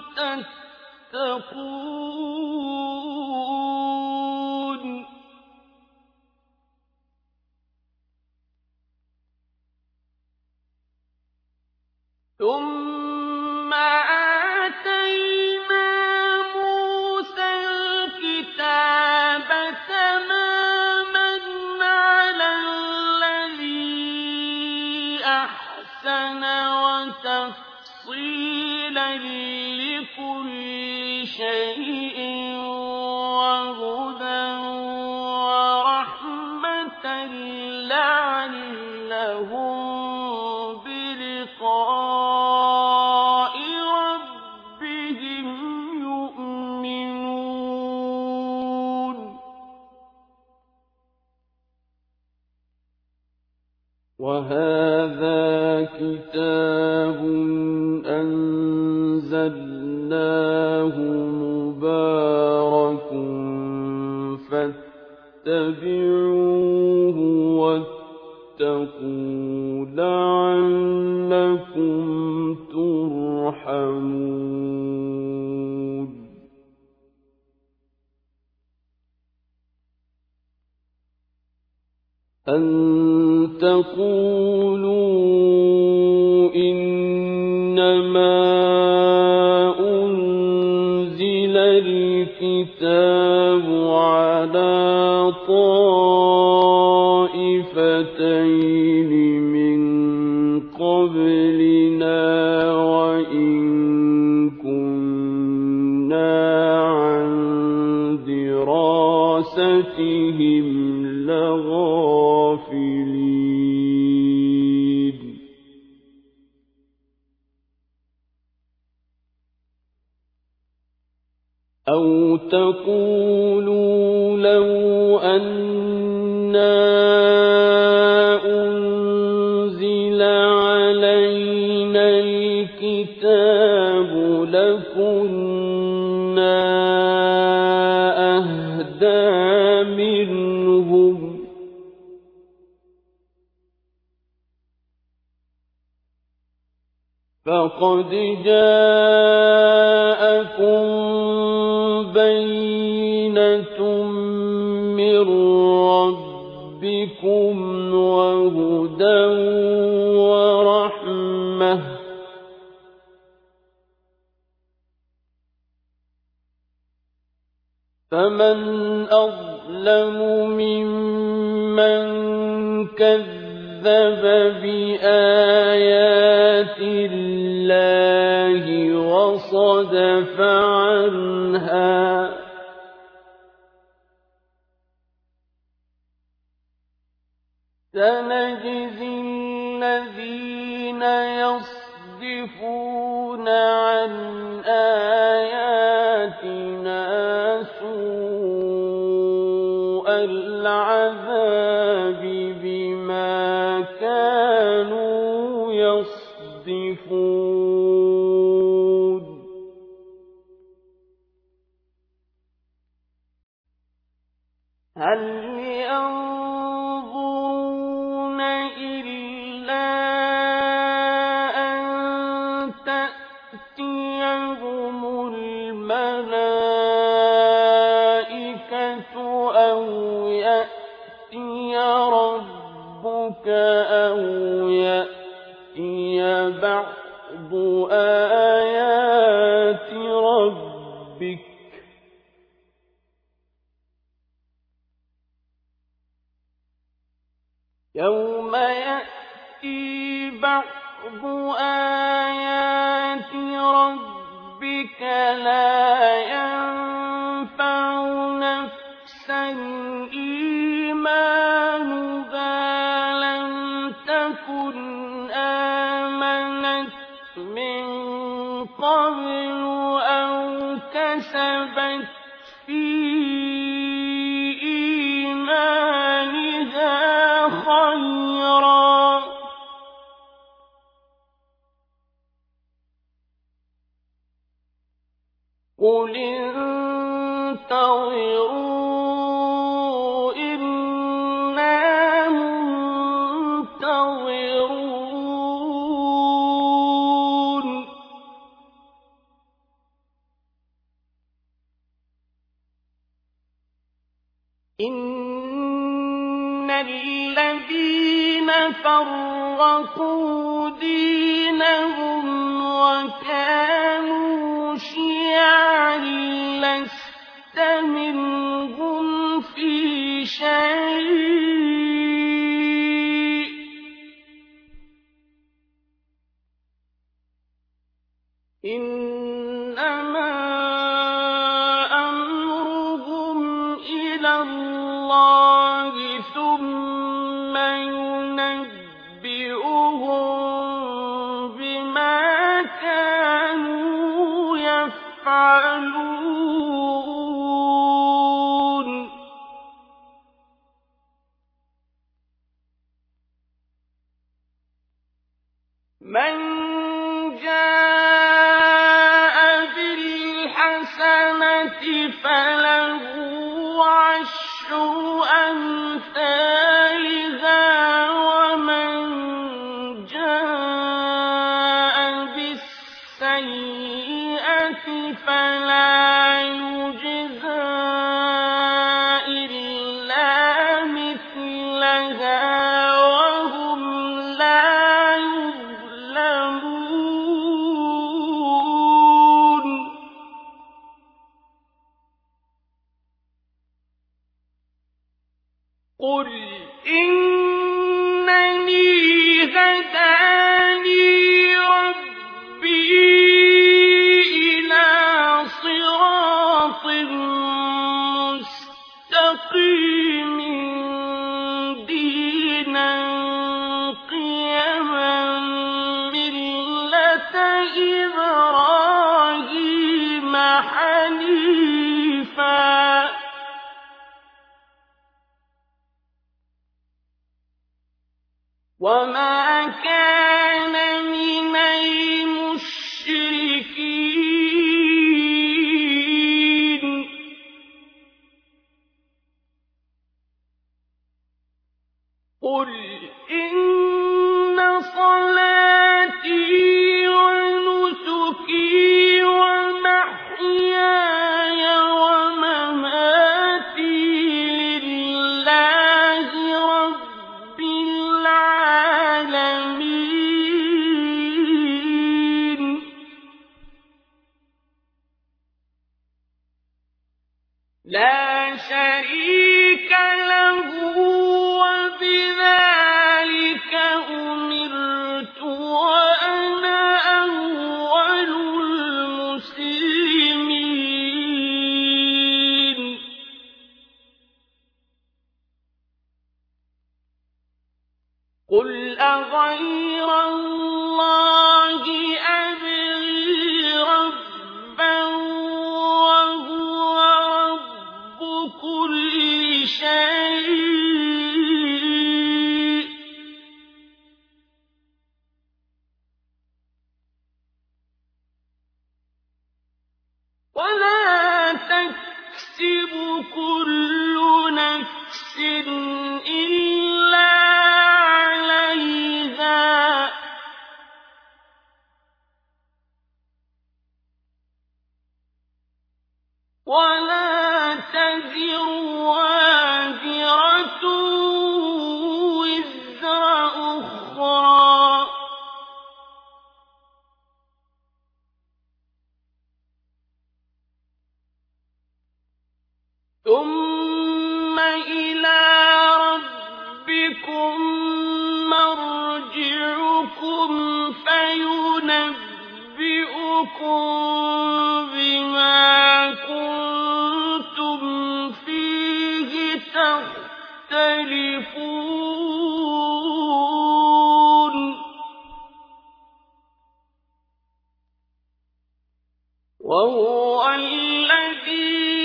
تَتَّقُونَ. ثُمَّ آتَيْنَا مُوسَى الْكِتَابَ تَمَامًا عَلَى الَّذِي أَحْسَنَ وَتَفْصِيلًا لِّكُلِّ شَيْءٍ وَهُدًى وَرَحْمَةً لَّعَلَّهُم بِلِقَاءِ رَبِّهِمْ يُؤْمِنُونَ. وَهَٰذَا كِتَابٌ أَنزَلْنَاهُ مُبَارَكٌ فَاتَّبِعُوهُ وَاتَّقُوا لَعَلَّكُمْ تُرْحَمُونَ. أَن تَقُولُوا إِنَّمَا أُنزِلَ الْكِتَابُ عَلَىٰ طَائِفَتَيْنِ مِن قَبْلِنَا وَإِن كُنَّا عَن دِرَاسَتِهِمْ لَغَافِلِينَ. أَوْ تَقُولُوا لَوْ أَنَّا أُنزِلَ عَلَيْنَا الْكِتَابُ لَكُنَّا أَهْدَىٰ مِنْهُمْ ۚ فَقَدْ جَاءَكُم بَيِّنَةٌ مِّن رَّبِّكُمْ وَهُدًى وَرَحْمَةٌ ۚ فَمَنْ أَظْلَمُ مِمَّن كَذَّبَ بِآيَاتِ اللَّهِ وَصَدَفَ عَنْهَا ۗ سَنَجْزِي الَّذِينَ يَصْدِفُونَ عَنْ آيَاتِنَا سُوءَ الْعَذَابِ بِمَا كَانُوا يَصْدِفُونَ. هَلْ يَنظُرُونَ إِلَّا أَن تَأْتِيَهُمُ الْمَلَائِكَةُ أَوْ يَأْتِيَ رَبُّكَ أَوْ يَأْتِيَ بَعْضُ آيَاتِ رَبِّكَ ۗ يَوْمَ يَأْتِي بَعْضُ آيَاتِ رَبِّكَ لَا يَنفَعُ نَفْسًا إِيمَانُهَا ازدادت في إيمانها خيرا قل انتظروا إنا منتظرون إن الذين فرقوا دينهم وكانوا شيعا لست منهم في شيء إنما أمرهم إلى الله ثم ينبئهم بما كانوا يفعلون من جاء بالحسنة فله عشر أمثالها ومن جاء بالسيئة فلا يجزى إلا مثلها وهم لا يظلمون قل إنني هداني ربي إلى صراط مستقيم دينا قيما ملة إبراهيم حنيفا وما كان من المشركين قل إن صلاتي ونسكي ومحياي ومماتي لله رب العالمين لا شريك له وبذلك أمرت وأنا أول المسلمين قل أغير الله أبغي ربا وهو رب كل شيء ولا تكسب كل نفس إلا عليها ولا تزر وازرة وزر أخرى ثم إلى ربكم مرجعكم فينبئكم بما كنتم فيه تختلفون وهو الذي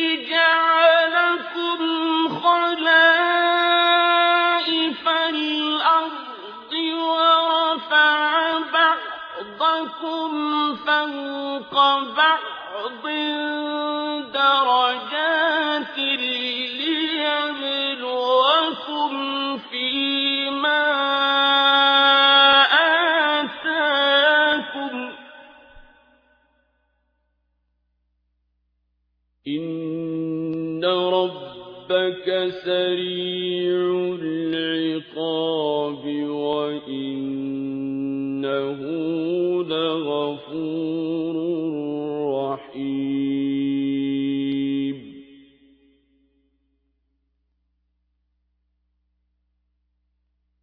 فَوْقَ بَعْضٍ دَرَجَاتٍ لِّيَبْلُوَكُمْ فِيمَا آتَاكُمْ ۗ إِنَّ رَبَّكَ سَرِيعُ الْعِقَابِ وَإِنَّهُ لَغَفُورٌ رَّحِيمٌ.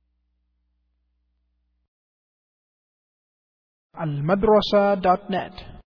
المدرسة.net